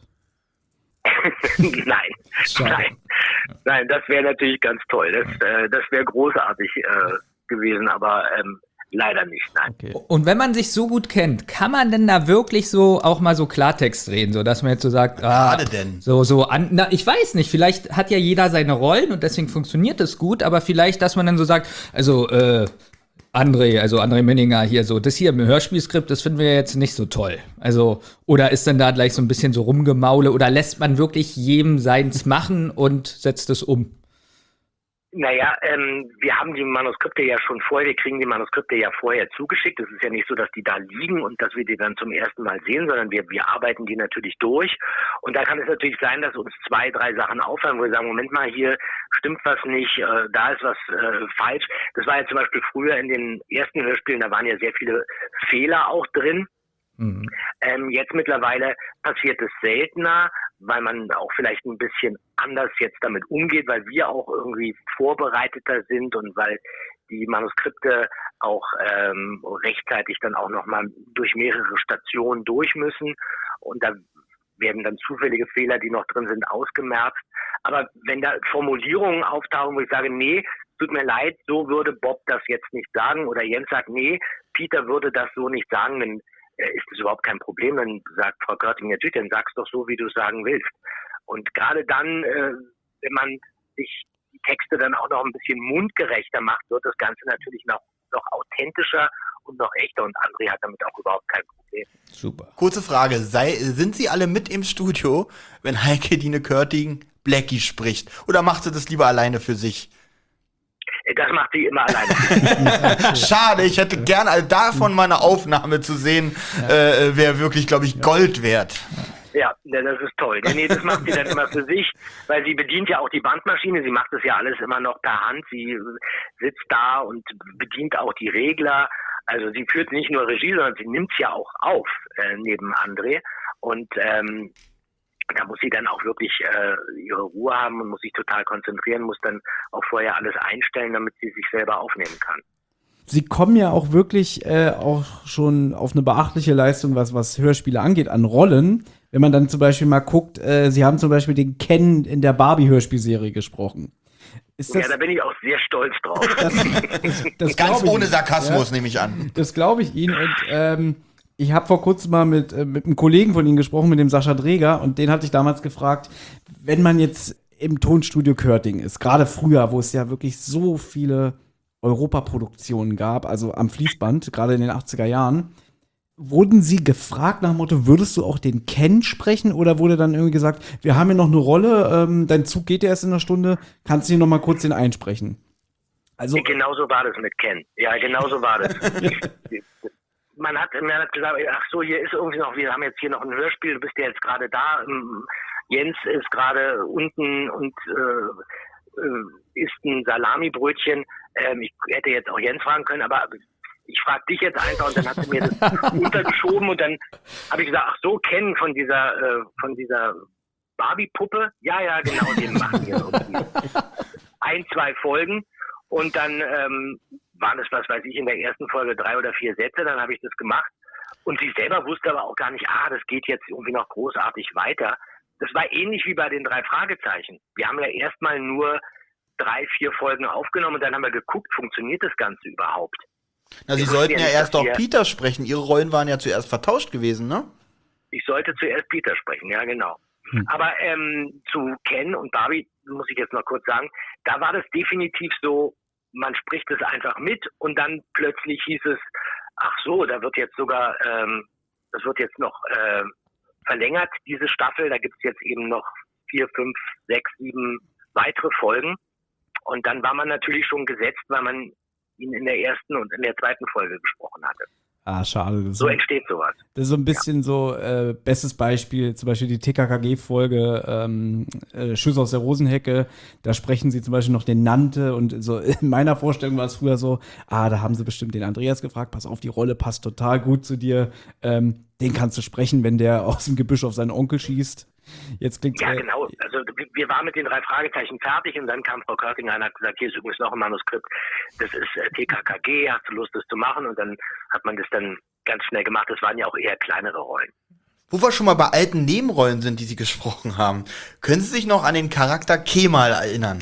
Nein, das wäre natürlich ganz toll. Das wäre großartig gewesen, aber leider nicht, nein. Okay. Und wenn man sich so gut kennt, kann man denn da wirklich so auch mal so Klartext reden, so dass man jetzt so sagt, gerade denn. Ich weiß nicht, vielleicht hat ja jeder seine Rollen und deswegen funktioniert es gut, aber vielleicht, dass man dann so sagt, also André Menninger hier so, das hier im Hörspielskript, das finden wir jetzt nicht so toll. Also, oder ist dann da gleich so ein bisschen so Rumgemaule oder lässt man wirklich jedem seins machen und setzt es um? Naja, wir haben die Manuskripte ja schon vorher, wir kriegen die Manuskripte ja vorher zugeschickt. Es ist ja nicht so, dass die da liegen und dass wir die dann zum ersten Mal sehen, sondern wir arbeiten die natürlich durch. Und da kann es natürlich sein, dass uns 2, 3 Sachen auffallen, wo wir sagen, Moment mal, hier stimmt was nicht, da ist was falsch. Das war ja zum Beispiel früher in den ersten Hörspielen, da waren ja sehr viele Fehler auch drin. Jetzt mittlerweile passiert es seltener, weil man auch vielleicht ein bisschen anders jetzt damit umgeht, weil wir auch irgendwie vorbereiteter sind und weil die Manuskripte auch rechtzeitig dann auch nochmal durch mehrere Stationen durch müssen und da werden dann zufällige Fehler, die noch drin sind, ausgemerzt. Aber wenn da Formulierungen auftauchen, wo ich sage, nee, tut mir leid, so würde Bob das jetzt nicht sagen oder Jens sagt, nee, Peter würde das so nicht sagen, dann ist das überhaupt kein Problem. Dann sagt Frau Körting, natürlich, dann sag's doch so, wie du es sagen willst. Und gerade dann, wenn man sich die Texte dann auch noch ein bisschen mundgerechter macht, wird das Ganze natürlich noch authentischer und noch echter und André hat damit auch überhaupt kein Problem. Super. Kurze Frage, sind Sie alle mit im Studio, wenn Heike Dine Körting Blackie spricht? Oder macht sie das lieber alleine für sich? Das macht sie immer alleine. Schade, ich hätte gern davon mal eine Aufnahme zu sehen, wäre wirklich, glaube ich, Gold wert. Ja, das ist toll. Nee, das macht sie dann immer für sich, weil sie bedient ja auch die Bandmaschine. Sie macht das ja alles immer noch per Hand. Sie sitzt da und bedient auch die Regler. Also sie führt nicht nur Regie, sondern sie nimmt es ja auch auf neben André. Und da muss sie dann auch wirklich ihre Ruhe haben und muss sich total konzentrieren, muss dann auch vorher alles einstellen, damit sie sich selber aufnehmen kann. Sie kommen ja auch wirklich auch schon auf eine beachtliche Leistung, was Hörspiele angeht, an Rollen. Wenn man dann zum Beispiel mal guckt, Sie haben zum Beispiel den Ken in der Barbie-Hörspielserie gesprochen. Ja, da bin ich auch sehr stolz drauf. Das Ganz ohne Sarkasmus, nehme ich an. Das glaube ich Ihnen. Und ich habe vor kurzem mal mit einem Kollegen von Ihnen gesprochen, mit dem Sascha Dreger, und den hatte ich damals gefragt, wenn man jetzt im Tonstudio Körting ist, gerade früher, wo es ja wirklich so viele Europaproduktionen gab, also am Fließband, gerade in den 80er Jahren, wurden Sie gefragt nach dem Motto, würdest du auch den Ken sprechen, oder wurde dann irgendwie gesagt, wir haben hier noch eine Rolle, dein Zug geht ja erst in einer Stunde, kannst du hier noch mal kurz den einsprechen? Also Genau so war das mit Ken. Ja, genau so war das. Man hat gesagt, ach so, hier ist irgendwie noch, wir haben jetzt hier noch ein Hörspiel, du bist ja jetzt gerade da, Jens ist gerade unten und isst ein Salamibrötchen. Ich hätte jetzt auch Jens fragen können, aber ich frage dich jetzt einfach, und dann hat sie mir das untergeschoben und dann habe ich gesagt, ach so, Ken von dieser Barbie-Puppe, ja, genau, den machen wir irgendwie 1, 2 Folgen und dann waren es, was weiß ich, in der ersten Folge 3 oder 4 Sätze, dann habe ich das gemacht und sie selber wusste aber auch gar nicht, das geht jetzt irgendwie noch großartig weiter. Das war ähnlich wie bei den 3 Fragezeichen. Wir haben ja erstmal nur 3, 4 Folgen aufgenommen und dann haben wir geguckt, funktioniert das Ganze überhaupt? Na, Sie sollten ja erst auch Peter sprechen. Ihre Rollen waren ja zuerst vertauscht gewesen, ne? Ich sollte zuerst Peter sprechen, ja genau. Aber zu Ken und Barbie muss ich jetzt noch kurz sagen, da war das definitiv so, man spricht es einfach mit und dann plötzlich hieß es, ach so, da wird jetzt sogar, das wird jetzt noch verlängert, diese Staffel, da gibt es jetzt eben noch 4, 5, 6, 7 weitere Folgen und dann war man natürlich schon gesetzt, weil man ihn in der ersten und in der zweiten Folge gesprochen hatte. Schade. So entsteht sowas. Das ist so ein bisschen so, bestes Beispiel, zum Beispiel die TKKG-Folge Schüsse aus der Rosenhecke, da sprechen sie zum Beispiel noch den Nante und so in meiner Vorstellung war es früher so, da haben sie bestimmt den Andreas gefragt, pass auf, die Rolle passt total gut zu dir, den kannst du sprechen, wenn der aus dem Gebüsch auf seinen Onkel schießt. Jetzt klingt ja, genau. Also wir waren mit den 3 Fragezeichen fertig und dann kam Frau Körting und hat gesagt, hier ist übrigens noch ein Manuskript, das ist TKKG, hast du Lust, das zu machen? Und dann hat man das dann ganz schnell gemacht. Das waren ja auch eher kleinere Rollen. Wo wir schon mal bei alten Nebenrollen sind, die Sie gesprochen haben, können Sie sich noch an den Charakter Kemal erinnern?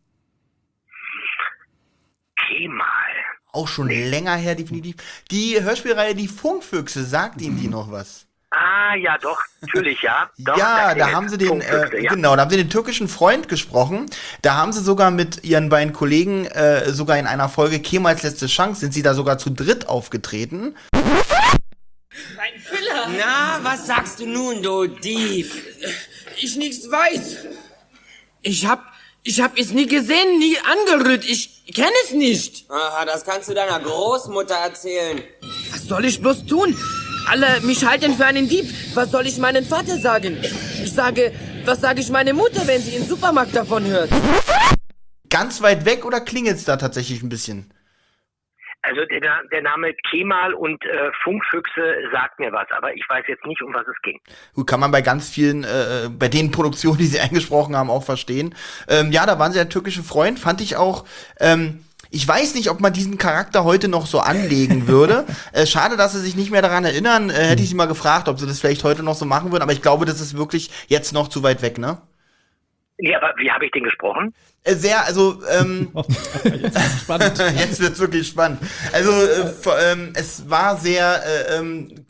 Kemal? Auch schon länger her, definitiv. Die Hörspielreihe Die Funkfüchse, sagt Ihnen die noch was? Ja, doch, natürlich, ja. Doch, ja, da haben sie den, genau, da haben sie den türkischen Freund gesprochen. Da haben sie sogar mit ihren beiden Kollegen, sogar in einer Folge Kemals letzte Chance, sind sie da sogar zu dritt aufgetreten. Ein Füller! Na, was sagst du nun, du Dieb? Ich nichts weiß. Ich hab es nie gesehen, nie angerührt. Ich kenne es nicht. Aha, das kannst du deiner Großmutter erzählen. Was soll ich bloß tun? Alle mich halten für einen Dieb. Was soll ich meinen Vater sagen? Was sage ich meine Mutter, wenn sie im Supermarkt davon hört? Ganz weit weg oder klingelt's da tatsächlich ein bisschen? Also der Name Kemal und Funkfüchse sagt mir was, aber ich weiß jetzt nicht, um was es ging. Gut, kann man bei ganz vielen, bei den Produktionen, die sie eingesprochen haben, auch verstehen. Ja, da waren sie der türkische Freund, fand ich auch, ich weiß nicht, ob man diesen Charakter heute noch so anlegen würde. Schade, dass sie sich nicht mehr daran erinnern. Hätte ich sie mal gefragt, ob sie das vielleicht heute noch so machen würden, aber ich glaube, das ist wirklich jetzt noch zu weit weg, ne? Ja, aber wie habe ich den gesprochen? Sehr, also, Jetzt wird's spannend. jetzt wird's wirklich spannend. Also, es war sehr,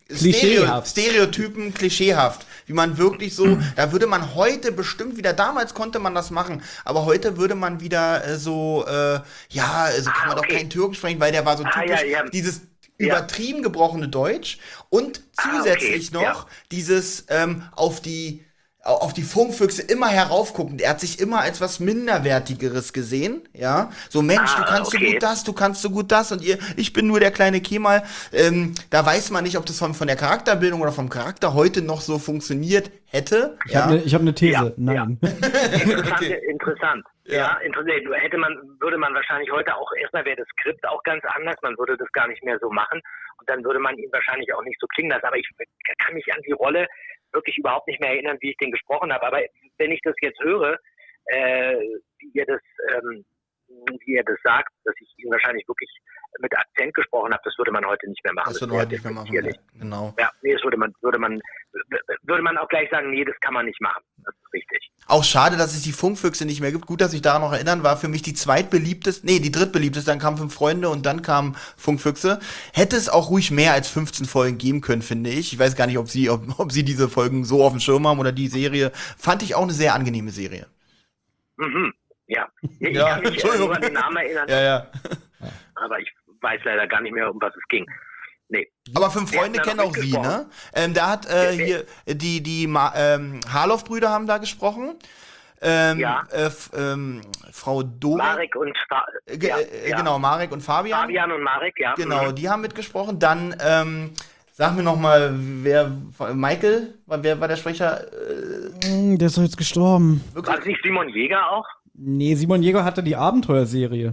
Klischeehaft. Stereotypen, klischeehaft. Wie man wirklich so, da würde man heute bestimmt wieder, damals konnte man das machen, aber heute würde man wieder so kann man doch kein Türkisch sprechen, weil der war so typisch, dieses übertrieben gebrochene Deutsch und zusätzlich noch dieses auf die Funkfüchse immer heraufguckend. Er hat sich immer als was Minderwertigeres gesehen, ja. So, Mensch, du kannst so gut das, du kannst so gut das und ich bin nur der kleine Kemal. Da weiß man nicht, ob das von der Charakterbildung oder vom Charakter heute noch so funktioniert hätte. Ich hab eine These. Ja, Nein. Interessant. Ja, interessant. Würde man wahrscheinlich heute auch, erstmal wäre das Skript auch ganz anders, man würde das gar nicht mehr so machen und dann würde man ihn wahrscheinlich auch nicht so klingen lassen. Aber ich kann mich an die Rolle wirklich überhaupt nicht mehr erinnern, wie ich den gesprochen habe. Aber wenn ich das jetzt höre, wie ihr das sagt, dass ich ihn wahrscheinlich wirklich mit Akzent gesprochen habe, das würde man heute nicht mehr machen. Das würde man heute nicht mehr machen. Ja, genau. Ja, nee, das würde man auch gleich sagen, nee, das kann man nicht machen. Das ist richtig. Auch schade, dass es die Funkfüchse nicht mehr gibt. Gut, dass ich daran noch erinnern, war für mich die die drittbeliebteste, dann kamen 5 Freunde und dann kamen Funkfüchse. Hätte es auch ruhig mehr als 15 Folgen geben können, finde ich. Ich weiß gar nicht, ob sie diese Folgen so auf dem Schirm haben oder die Serie. Fand ich auch eine sehr angenehme Serie. Mhm. Ja. Ich Ja, kann mich nur an den Namen erinnern. Ja. Aber ich weiß leider gar nicht mehr, um was es ging. Nee. Aber 5 Freunde kennen auch Sie, ne? Da hat hier die Harloff-Brüder haben da gesprochen. Frau Dore. Marek und Genau, Marek und Fabian. Fabian und Marek, ja. Genau, die haben mitgesprochen. Dann, sag mir noch mal, Michael, wer war der Sprecher? Der ist doch jetzt gestorben. War es nicht Simon Jäger auch? Nee, Simon Jäger hatte die Abenteuerserie.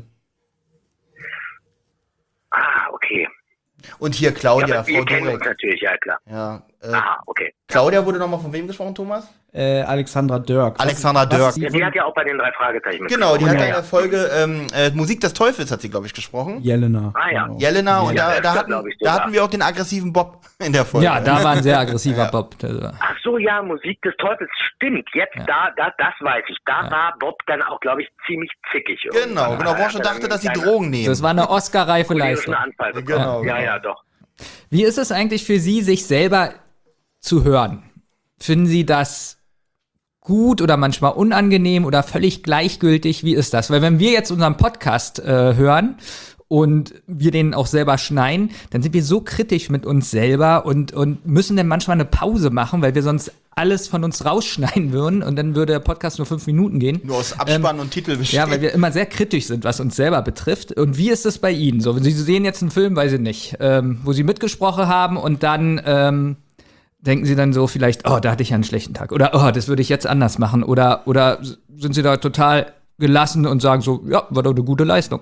Ah, okay. Und hier Claudia, Frau Dorek. Natürlich, ja klar. Ja, okay. Claudia wurde nochmal von wem gesprochen, Thomas? Alexandra Dörk. Alexandra Dörk. Die hat ja auch bei den 3 Fragezeichen Genau, die hat in der Folge Musik des Teufels hat sie, glaube ich, gesprochen. Jelena. Ah ja. Jelena, und da hatten wir auch den aggressiven Bob in der Folge. Ja, da war ein sehr aggressiver Bob. Ach so, ja, Musik des Teufels, stimmt. Jetzt, das weiß ich. Da war Bob dann auch, glaube ich, ziemlich zickig. Genau, wo man schon dachte, dass sie Drogen nehmen. Das war eine Oscar-reife Leistung. Genau. Ja, doch. Wie ist es eigentlich für Sie, sich selber zu hören? Finden Sie das gut oder manchmal unangenehm oder völlig gleichgültig? Wie ist das? Weil wenn wir jetzt unseren Podcast hören und wir den auch selber schneiden, dann sind wir so kritisch mit uns selber und müssen dann manchmal eine Pause machen, weil wir sonst alles von uns rausschneiden würden und dann würde der Podcast nur 5 Minuten gehen. Nur aus Abspann und Titel besteht. Ja, weil wir immer sehr kritisch sind, was uns selber betrifft. Und wie ist es bei Ihnen? So, Sie sehen jetzt einen Film, weiß ich nicht, wo Sie mitgesprochen haben und dann denken Sie dann so vielleicht, da hatte ich ja einen schlechten Tag oder das würde ich jetzt anders machen oder sind Sie da total gelassen und sagen so, ja, war doch eine gute Leistung?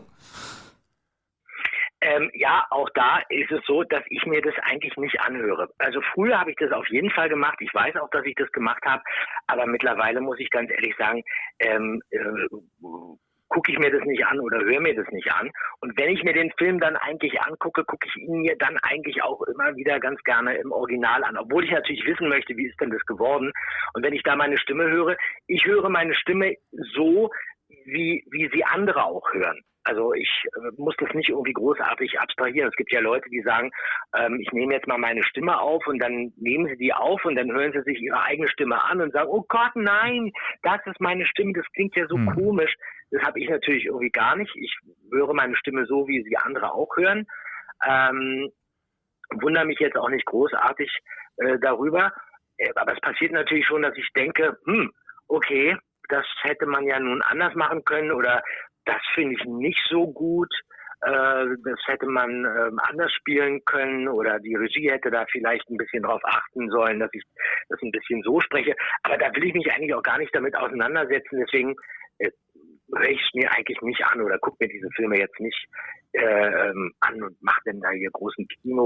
Ja, auch da ist es so, dass ich mir das eigentlich nicht anhöre. Also früher habe ich das auf jeden Fall gemacht. Ich weiß auch, dass ich das gemacht habe. Aber mittlerweile muss ich ganz ehrlich sagen, gucke ich mir das nicht an oder höre mir das nicht an. Und wenn ich mir den Film dann eigentlich angucke, gucke ich ihn mir dann eigentlich auch immer wieder ganz gerne im Original an. Obwohl ich natürlich wissen möchte, wie ist denn das geworden. Und wenn ich da meine Stimme höre, ich höre meine Stimme so, wie sie andere auch hören. Also ich muss das nicht irgendwie großartig abstrahieren. Es gibt ja Leute, die sagen, ich nehme jetzt mal meine Stimme auf und dann nehmen sie die auf und dann hören sie sich ihre eigene Stimme an und sagen, oh Gott, nein, das ist meine Stimme, das klingt ja so komisch. Das habe ich natürlich irgendwie gar nicht. Ich höre meine Stimme so, wie sie andere auch hören. Wundere mich jetzt auch nicht großartig darüber. Aber es passiert natürlich schon, dass ich denke, okay, das hätte man ja nun anders machen können oder das finde ich nicht so gut. Das hätte man anders spielen können oder die Regie hätte da vielleicht ein bisschen drauf achten sollen, dass ich das ein bisschen so spreche. Aber da will ich mich eigentlich auch gar nicht damit auseinandersetzen. Deswegen höre ich es mir eigentlich nicht an oder gucke mir diese Filme jetzt nicht an und mache dann da hier großen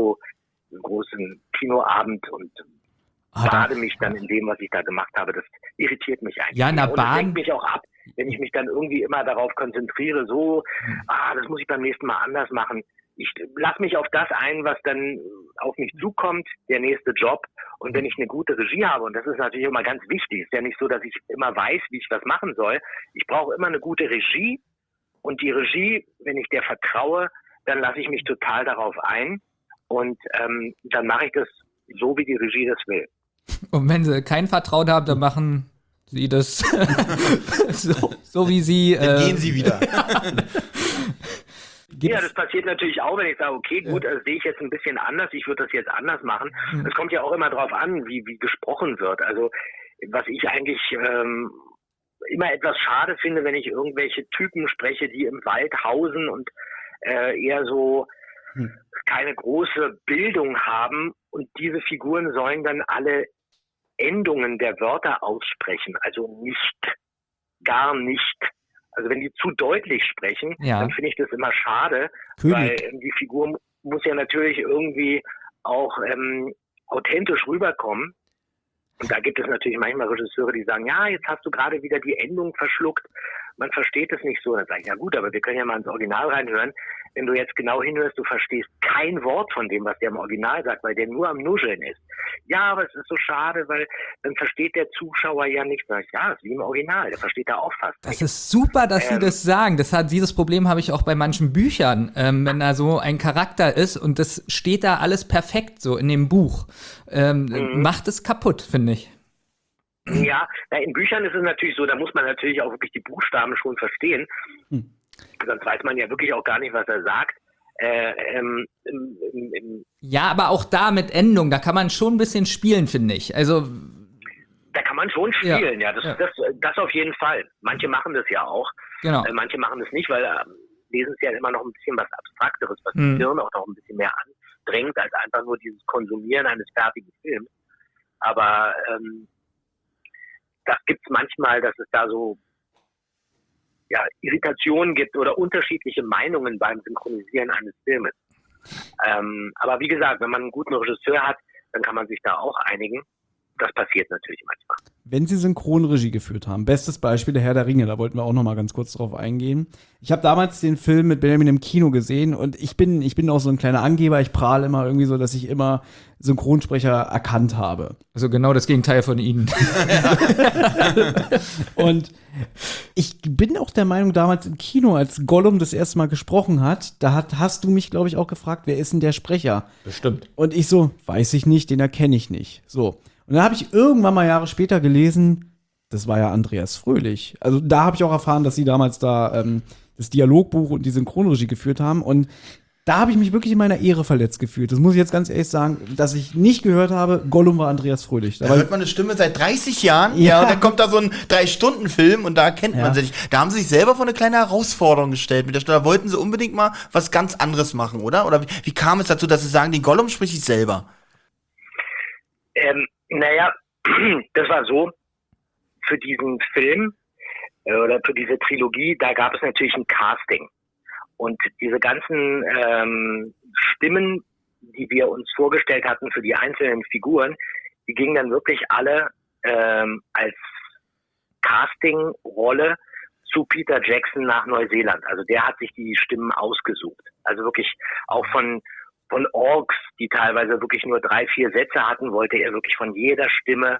Kinoabend und bade mich dann in dem, was ich da gemacht habe. Das irritiert mich eigentlich. Ja, und das lenkt mich auch ab, wenn ich mich dann irgendwie immer darauf konzentriere, so, das muss ich beim nächsten Mal anders machen. Ich lasse mich auf das ein, was dann auf mich zukommt, der nächste Job. Und wenn ich eine gute Regie habe, und das ist natürlich immer ganz wichtig, ist ja nicht so, dass ich immer weiß, wie ich was machen soll. Ich brauche immer eine gute Regie. Und die Regie, wenn ich der vertraue, dann lasse ich mich total darauf ein. Und dann mache ich das so wie die Regie das will. Und wenn sie kein Vertrauen haben, dann machen sie das so wie sie. Dann gehen sie wieder. Ja, das passiert natürlich auch, wenn ich sage, okay, gut, das sehe ich jetzt ein bisschen anders, ich würde das jetzt anders machen. Es kommt ja auch immer darauf an, wie gesprochen wird. Also was ich eigentlich immer etwas schade finde, wenn ich irgendwelche Typen spreche, die im Wald hausen und eher so keine große Bildung haben und diese Figuren sollen dann alle Endungen der Wörter aussprechen, also nicht, gar nicht. Also wenn die zu deutlich sprechen, dann finde ich das immer schade, weil die Figur muss ja natürlich irgendwie auch authentisch rüberkommen. Und da gibt es natürlich manchmal Regisseure, die sagen, ja, jetzt hast du gerade wieder die Endung verschluckt, man versteht es nicht so. Dann sage ich, ja gut, aber wir können ja mal ins Original reinhören. Wenn du jetzt genau hinhörst, du verstehst kein Wort von dem, was der im Original sagt, weil der nur am Nuscheln ist. Ja, aber es ist so schade, weil dann versteht der Zuschauer ja nichts. Sag ich, ja, es ist wie im Original, der versteht da auch fast nichts. Das ist super, dass Sie das sagen. Dieses Problem habe ich auch bei manchen Büchern, wenn da so ein Charakter ist und das steht da alles perfekt so in dem Buch. Macht es kaputt, finde ich. Ja, in Büchern ist es natürlich so, da muss man natürlich auch wirklich die Buchstaben schon verstehen. Sonst weiß man ja wirklich auch gar nicht, was er sagt. Ja, aber auch da mit Endung, da kann man schon ein bisschen spielen, finde ich. Also da kann man schon spielen, das auf jeden Fall. Manche machen das ja auch. Genau. Manche machen das nicht, weil lesen es ja immer noch ein bisschen was Abstrakteres, was das Hirn auch noch ein bisschen mehr andrängt, als einfach nur dieses Konsumieren eines fertigen Films. Aber das gibt es manchmal, dass es da so Irritationen gibt oder unterschiedliche Meinungen beim Synchronisieren eines Filmes. Aber wie gesagt, wenn man einen guten Regisseur hat, dann kann man sich da auch einigen. Das passiert natürlich manchmal. Wenn Sie Synchronregie geführt haben, bestes Beispiel der Herr der Ringe, da wollten wir auch noch mal ganz kurz drauf eingehen. Ich habe damals den Film mit Benjamin im Kino gesehen und ich bin auch so ein kleiner Angeber, ich prahle immer irgendwie so, dass ich immer Synchronsprecher erkannt habe. Also genau das Gegenteil von Ihnen. Und ich bin auch der Meinung, damals im Kino, als Gollum das erste Mal gesprochen hat, hast du mich, glaube ich, auch gefragt, wer ist denn der Sprecher? Bestimmt. Und ich so, weiß ich nicht, den erkenne ich nicht. So. Und dann habe ich irgendwann mal Jahre später gelesen, das war ja Andreas Fröhlich. Also da habe ich auch erfahren, dass sie damals da das Dialogbuch und die Synchronregie geführt haben. Und da habe ich mich wirklich in meiner Ehre verletzt gefühlt. Das muss ich jetzt ganz ehrlich sagen, dass ich nicht gehört habe, Gollum war Andreas Fröhlich. Da hört man eine Stimme seit 30 Jahren, und dann kommt da so ein 3-Stunden-Film und da kennt man sich. Da haben sie sich selber vor eine kleine Herausforderung gestellt mit der Stimme. Da wollten sie unbedingt mal was ganz anderes machen, oder? Oder wie kam es dazu, dass sie sagen, den Gollum spreche ich selber? Naja, das war so, für diesen Film oder für diese Trilogie, da gab es natürlich ein Casting. Und diese ganzen Stimmen, die wir uns vorgestellt hatten für die einzelnen Figuren, die gingen dann wirklich alle als Castingrolle zu Peter Jackson nach Neuseeland. Also der hat sich die Stimmen ausgesucht. Also wirklich auch von Orks, die teilweise wirklich nur 3-4 Sätze hatten, wollte er wirklich von jeder Stimme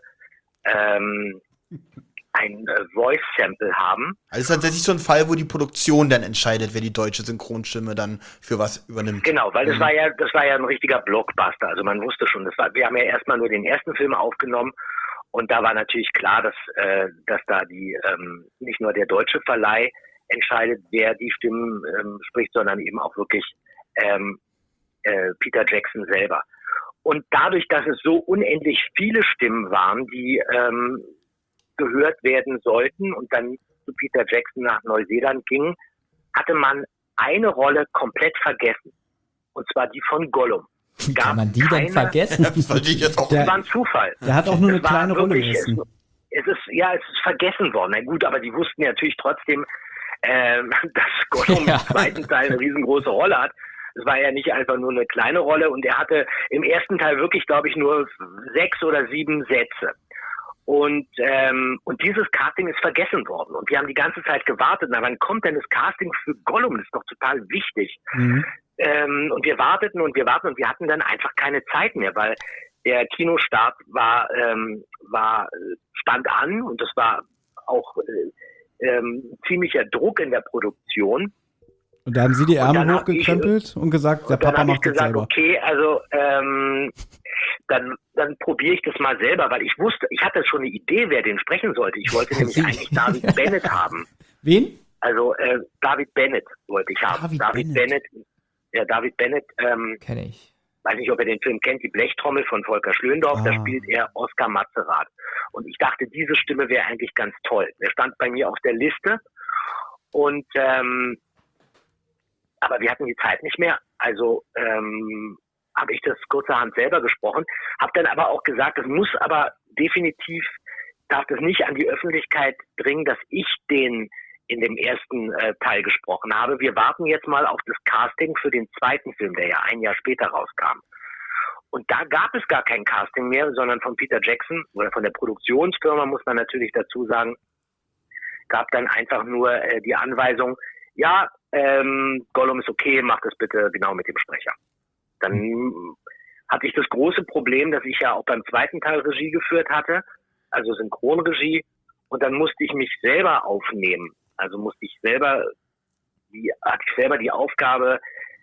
ein Voice-Sample haben. Also es ist tatsächlich so ein Fall, wo die Produktion dann entscheidet, wer die deutsche Synchronstimme dann für was übernimmt. Genau, weil das war ja ein richtiger Blockbuster. Also man wusste schon, wir haben ja erstmal nur den ersten Film aufgenommen und da war natürlich klar, dass da die nicht nur der deutsche Verleih entscheidet, wer die Stimmen spricht, sondern eben auch wirklich Peter Jackson selber. Und dadurch, dass es so unendlich viele Stimmen waren, die gehört werden sollten und dann zu Peter Jackson nach Neuseeland gingen, hatte man eine Rolle komplett vergessen. Und zwar die von Gollum. Wie kann man die denn vergessen? Das war ein Zufall. Der hat auch nur eine kleine Rolle gegessen. Es ist vergessen worden. Na gut, aber die wussten ja natürlich trotzdem, dass Gollum im zweiten Teil eine riesengroße Rolle hat. Es war ja nicht einfach nur eine kleine Rolle und er hatte im ersten Teil wirklich, glaube ich, nur 6 oder 7 Sätze. Und dieses Casting ist vergessen worden. Und wir haben die ganze Zeit gewartet. Na, wann kommt denn das Casting für Gollum? Das ist doch total wichtig. Und wir warteten und wir hatten dann einfach keine Zeit mehr, weil der Kinostart stand an und es war auch ziemlicher Druck in der Produktion. Und da haben Sie die Und dann Ärmel hab hochgekrempelt und gesagt, der Und dann Papa habe ich macht es gesagt, selber. okay, also dann probiere ich das mal selber, weil ich wusste, ich hatte schon eine Idee, wer den sprechen sollte. Ich wollte nämlich eigentlich David Bennett haben. Wen? Also David Bennett wollte ich haben. David Bennett, Kenne ich. weiß nicht, ob ihr den Film kennt, die Blechtrommel von Volker Schlöndorff, da spielt er Oskar Matzerath. Und ich dachte, diese Stimme wäre eigentlich ganz toll. Der stand bei mir auf der Liste und aber wir hatten die Zeit nicht mehr, also habe ich das kurzerhand selber gesprochen, habe dann aber auch gesagt, es muss aber definitiv, darf das nicht an die Öffentlichkeit dringen, dass ich den in dem ersten Teil gesprochen habe. Wir warten jetzt mal auf das Casting für den zweiten Film, der ja ein Jahr später rauskam. Und da gab es gar kein Casting mehr, sondern von Peter Jackson oder von der Produktionsfirma, muss man natürlich dazu sagen, gab dann einfach nur die Anweisung, ja, Gollum ist okay, mach das bitte genau mit dem Sprecher. Dann hatte ich das große Problem, dass ich ja auch beim zweiten Teil Regie geführt hatte, also Synchronregie, und dann musste ich mich selber aufnehmen. Also hatte ich selber die Aufgabe,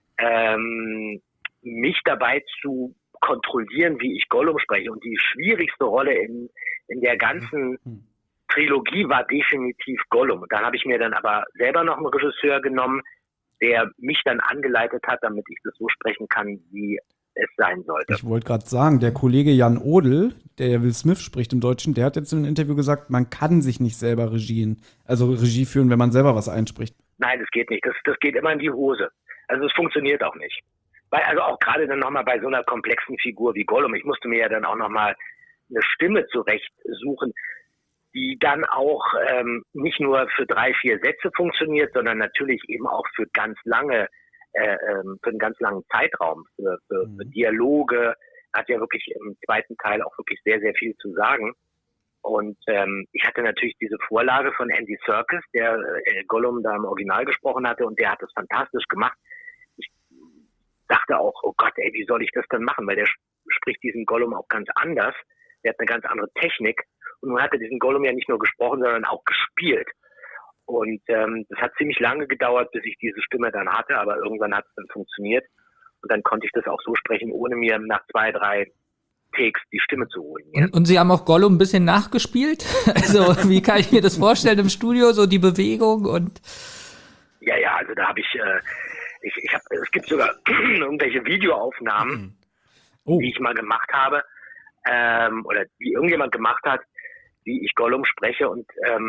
mich dabei zu kontrollieren, wie ich Gollum spreche. Und die schwierigste Rolle in der ganzen Trilogie war definitiv Gollum. Und dann habe ich mir dann aber selber noch einen Regisseur genommen, der mich dann angeleitet hat, damit ich das so sprechen kann, wie es sein sollte. Ich wollte gerade sagen, der Kollege Jan Odel, der ja Will Smith spricht im Deutschen, der hat jetzt in einem Interview gesagt, man kann sich nicht selber Regie führen, wenn man selber was einspricht. Nein, das geht nicht. Das geht immer in die Hose. Also es funktioniert auch nicht. Weil, also auch gerade dann nochmal bei so einer komplexen Figur wie Gollum, ich musste mir ja dann auch nochmal eine Stimme zurechtsuchen, die dann auch nicht nur für 3-4 Sätze funktioniert, sondern natürlich eben auch für ganz lange, für einen ganz langen Zeitraum, für Dialoge, hat ja wirklich im zweiten Teil auch wirklich sehr, sehr viel zu sagen. Und ich hatte natürlich diese Vorlage von Andy Serkis, der Gollum da im Original gesprochen hatte, und der hat das fantastisch gemacht. Ich dachte auch, oh Gott, ey, wie soll ich das denn machen? Weil der spricht diesen Gollum auch ganz anders. Der hat eine ganz andere Technik. Und nun hat er diesen Gollum ja nicht nur gesprochen, sondern auch gespielt. Und das hat ziemlich lange gedauert, bis ich diese Stimme dann hatte, aber irgendwann hat es dann funktioniert. Und dann konnte ich das auch so sprechen, ohne mir nach 2-3 Takes die Stimme zu holen. Ja? Und Sie haben auch Gollum ein bisschen nachgespielt? Also wie kann ich mir das vorstellen im Studio, so die Bewegung und... Ja, also da habe es gibt sogar irgendwelche Videoaufnahmen, die ich mal gemacht habe, oder die irgendjemand gemacht hat, wie ich Gollum spreche, und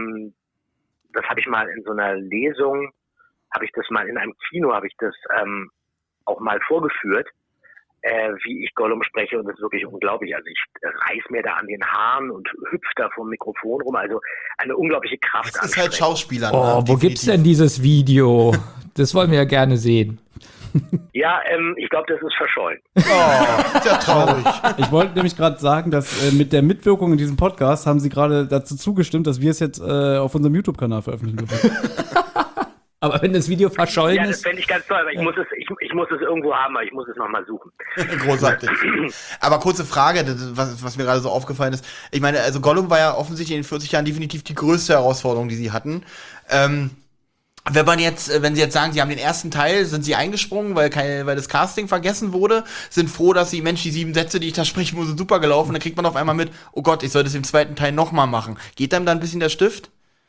das habe ich mal in so einer Lesung, in einem Kino habe ich das auch mal vorgeführt, wie ich Gollum spreche, und das ist wirklich unglaublich. Also ich reiß mir da an den Haaren und hüpf da vom Mikrofon rum, also eine unglaubliche Kraft. Das ist halt Schauspieler. Oh, wo gibt's denn dieses Video? Das wollen wir ja gerne sehen. Ja, ich glaube, das ist verschollen. Oh, ist ja traurig. Ich wollte nämlich gerade sagen, dass mit der Mitwirkung in diesem Podcast haben Sie gerade dazu zugestimmt, dass wir es jetzt auf unserem YouTube-Kanal veröffentlichen dürfen. Aber wenn das Video verschollen Ja, das ist... fände ich ganz toll, aber ich muss es irgendwo haben, aber ich muss es nochmal suchen. Großartig. Aber kurze Frage, was mir gerade so aufgefallen ist. Ich meine, also Gollum war ja offensichtlich in den 40 Jahren definitiv die größte Herausforderung, die Sie hatten. Wenn Sie jetzt sagen, Sie haben den ersten Teil, sind Sie eingesprungen, weil das Casting vergessen wurde, sind froh, dass Sie, Mensch, die 7 Sätze, die ich da sprechen muss, sind super gelaufen, dann kriegt man auf einmal mit, oh Gott, ich soll das im zweiten Teil nochmal machen. Geht einem da ein bisschen der Stift?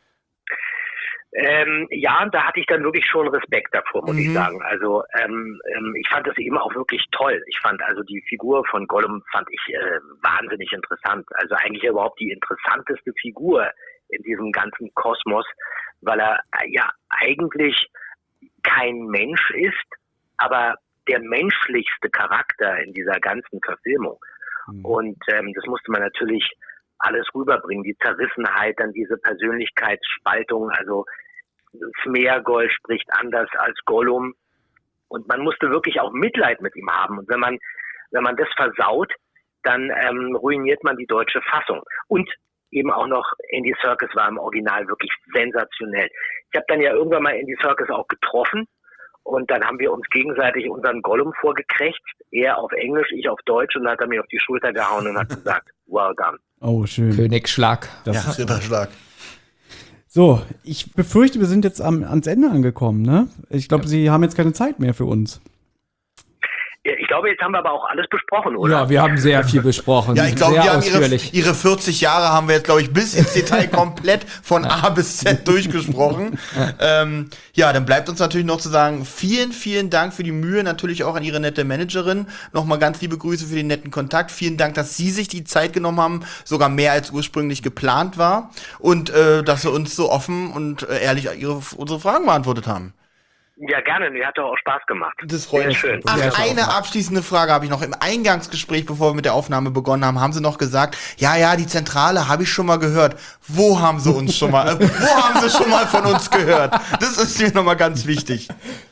Ja, da hatte ich dann wirklich schon Respekt davor, muss ich sagen. Also ich fand das eben auch wirklich toll. Ich fand also die Figur von Gollum wahnsinnig interessant. Also eigentlich überhaupt die interessanteste Figur in diesem ganzen Kosmos, weil er ja eigentlich kein Mensch ist, aber der menschlichste Charakter in dieser ganzen Verfilmung. Und das musste man natürlich alles rüberbringen. Die Zerrissenheit, dann diese Persönlichkeitsspaltung, also Smeagol spricht anders als Gollum. Und man musste wirklich auch Mitleid mit ihm haben. Und wenn man das versaut, dann ruiniert man die deutsche Fassung. Und eben auch noch Andy Serkis war im Original wirklich sensationell. Ich habe dann ja irgendwann mal Andy Serkis auch getroffen. Und dann haben wir uns gegenseitig unseren Gollum vorgekrächzt. Er auf Englisch, ich auf Deutsch. Und dann hat er mir auf die Schulter gehauen und hat gesagt, well done. Oh, schön. Königsschlag. Ritterschlag. So, ich befürchte, wir sind jetzt ans Ende angekommen, ne? Ich glaube, Sie haben jetzt keine Zeit mehr für uns. Ich glaube, jetzt haben wir aber auch alles besprochen, oder? Ja, wir haben sehr viel besprochen. Ja, ich glaube, sehr wir haben ausführlich. ihre 40 Jahre haben wir jetzt, glaube ich, bis ins Detail komplett von A bis Z durchgesprochen. Ja, dann bleibt uns natürlich noch zu sagen, vielen, vielen Dank für die Mühe, natürlich auch an Ihre nette Managerin. Nochmal ganz liebe Grüße für den netten Kontakt. Vielen Dank, dass Sie sich die Zeit genommen haben, sogar mehr als ursprünglich geplant war. Und dass Sie uns so offen und ehrlich unsere Fragen beantwortet haben. Ja, gerne. Mir hat doch auch Spaß gemacht. Das freut mich. Schön. Ach, eine abschließende Frage habe ich noch. Im Eingangsgespräch, bevor wir mit der Aufnahme begonnen haben, haben Sie noch gesagt, ja, die Zentrale habe ich schon mal gehört. Wo haben Sie uns schon mal, wo haben Sie schon mal von uns gehört? Das ist mir nochmal ganz wichtig.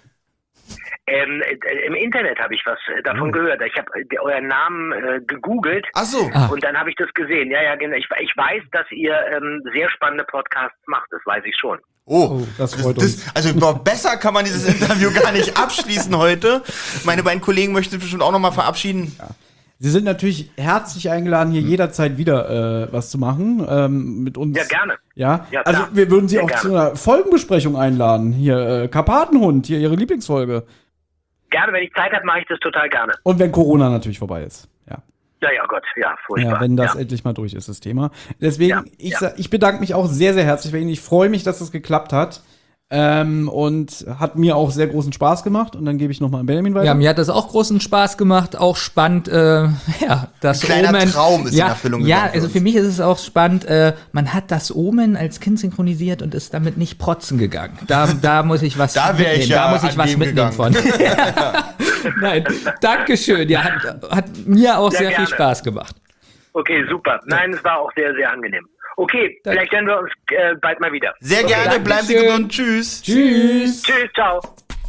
Im Internet habe ich was davon gehört. Ich habe euren Namen gegoogelt. Ach so. Und dann habe ich das gesehen. Ja, genau. Ich weiß, dass ihr sehr spannende Podcasts macht. Das weiß ich schon. Oh, das freut uns. Also besser kann man dieses Interview gar nicht abschließen heute. Meine beiden Kollegen möchten sich bestimmt auch nochmal verabschieden. Ja. Sie sind natürlich herzlich eingeladen, hier jederzeit wieder was zu machen mit uns. Ja, gerne. Ja, Ja, also wir würden Sie auch zu einer Folgenbesprechung einladen. Hier, Karpatenhund, hier Ihre Lieblingsfolge. Gerne, wenn ich Zeit habe, mache ich das total gerne. Und wenn Corona natürlich vorbei ist. Ja. Ja, Gott, ja, furchtbar. Ja, wenn das endlich mal durch ist, das Thema. Deswegen, ich bedanke mich auch sehr, sehr herzlich bei Ihnen. Ich freue mich, dass das geklappt hat. Und hat mir auch sehr großen Spaß gemacht. Und dann gebe ich nochmal an Benjamin weiter. Ja, mir hat das auch großen Spaß gemacht. Auch spannend, das Ein kleiner Omen. Traum ist in Erfüllung gegangen. Ja, also für mich ist es auch spannend. Man hat das Omen als Kind synchronisiert und ist damit nicht protzen gegangen. Da muss ich was da mitnehmen. Ich ja da muss ich was mitnehmen von. Nein, Dankeschön. Ja, hat mir auch sehr viel Spaß gemacht. Okay, super. Nein, es war auch sehr, sehr angenehm. Okay, vielleicht hören wir uns bald mal wieder. Sehr gerne, bleiben Sie gesund. Tschüss. Tschüss. Tschüss, ciao.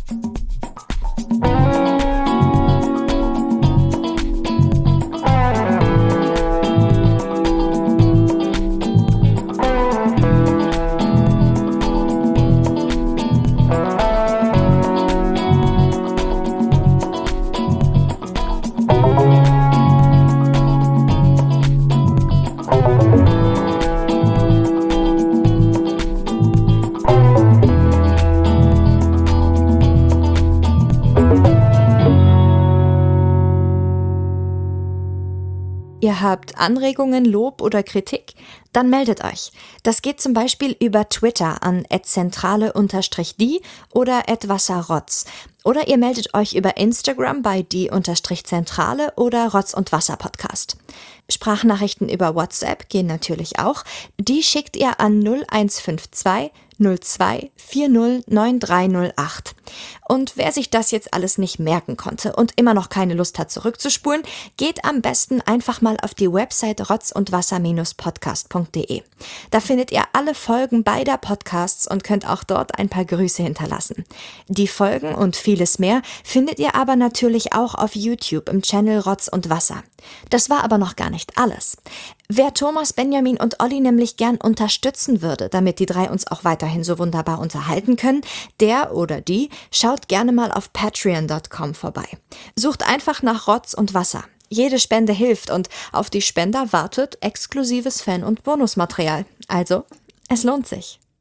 Ihr habt Anregungen, Lob oder Kritik? Dann meldet euch. Das geht zum Beispiel über Twitter an @zentrale_die oder @wasserrotz. Oder ihr meldet euch über Instagram bei die_zentrale oder Rotz und Wasser Podcast. Sprachnachrichten über WhatsApp gehen natürlich auch. Die schickt ihr an 0152 02 40 9308. Und wer sich das jetzt alles nicht merken konnte und immer noch keine Lust hat zurückzuspulen, geht am besten einfach mal auf die Website rotzundwasser-podcast.de. Da findet ihr alle Folgen beider Podcasts und könnt auch dort ein paar Grüße hinterlassen. Die Folgen und vieles mehr findet ihr aber natürlich auch auf YouTube im Channel Rotz und Wasser. Das war aber noch gar nicht alles. Wer Thomas, Benjamin und Olli nämlich gern unterstützen würde, damit die drei uns auch weiterhin so wunderbar unterhalten können, der oder die schaut gerne mal auf patreon.com vorbei. Sucht einfach nach Rotz und Wasser. Jede Spende hilft und auf die Spender wartet exklusives Fan- und Bonusmaterial. Also, es lohnt sich.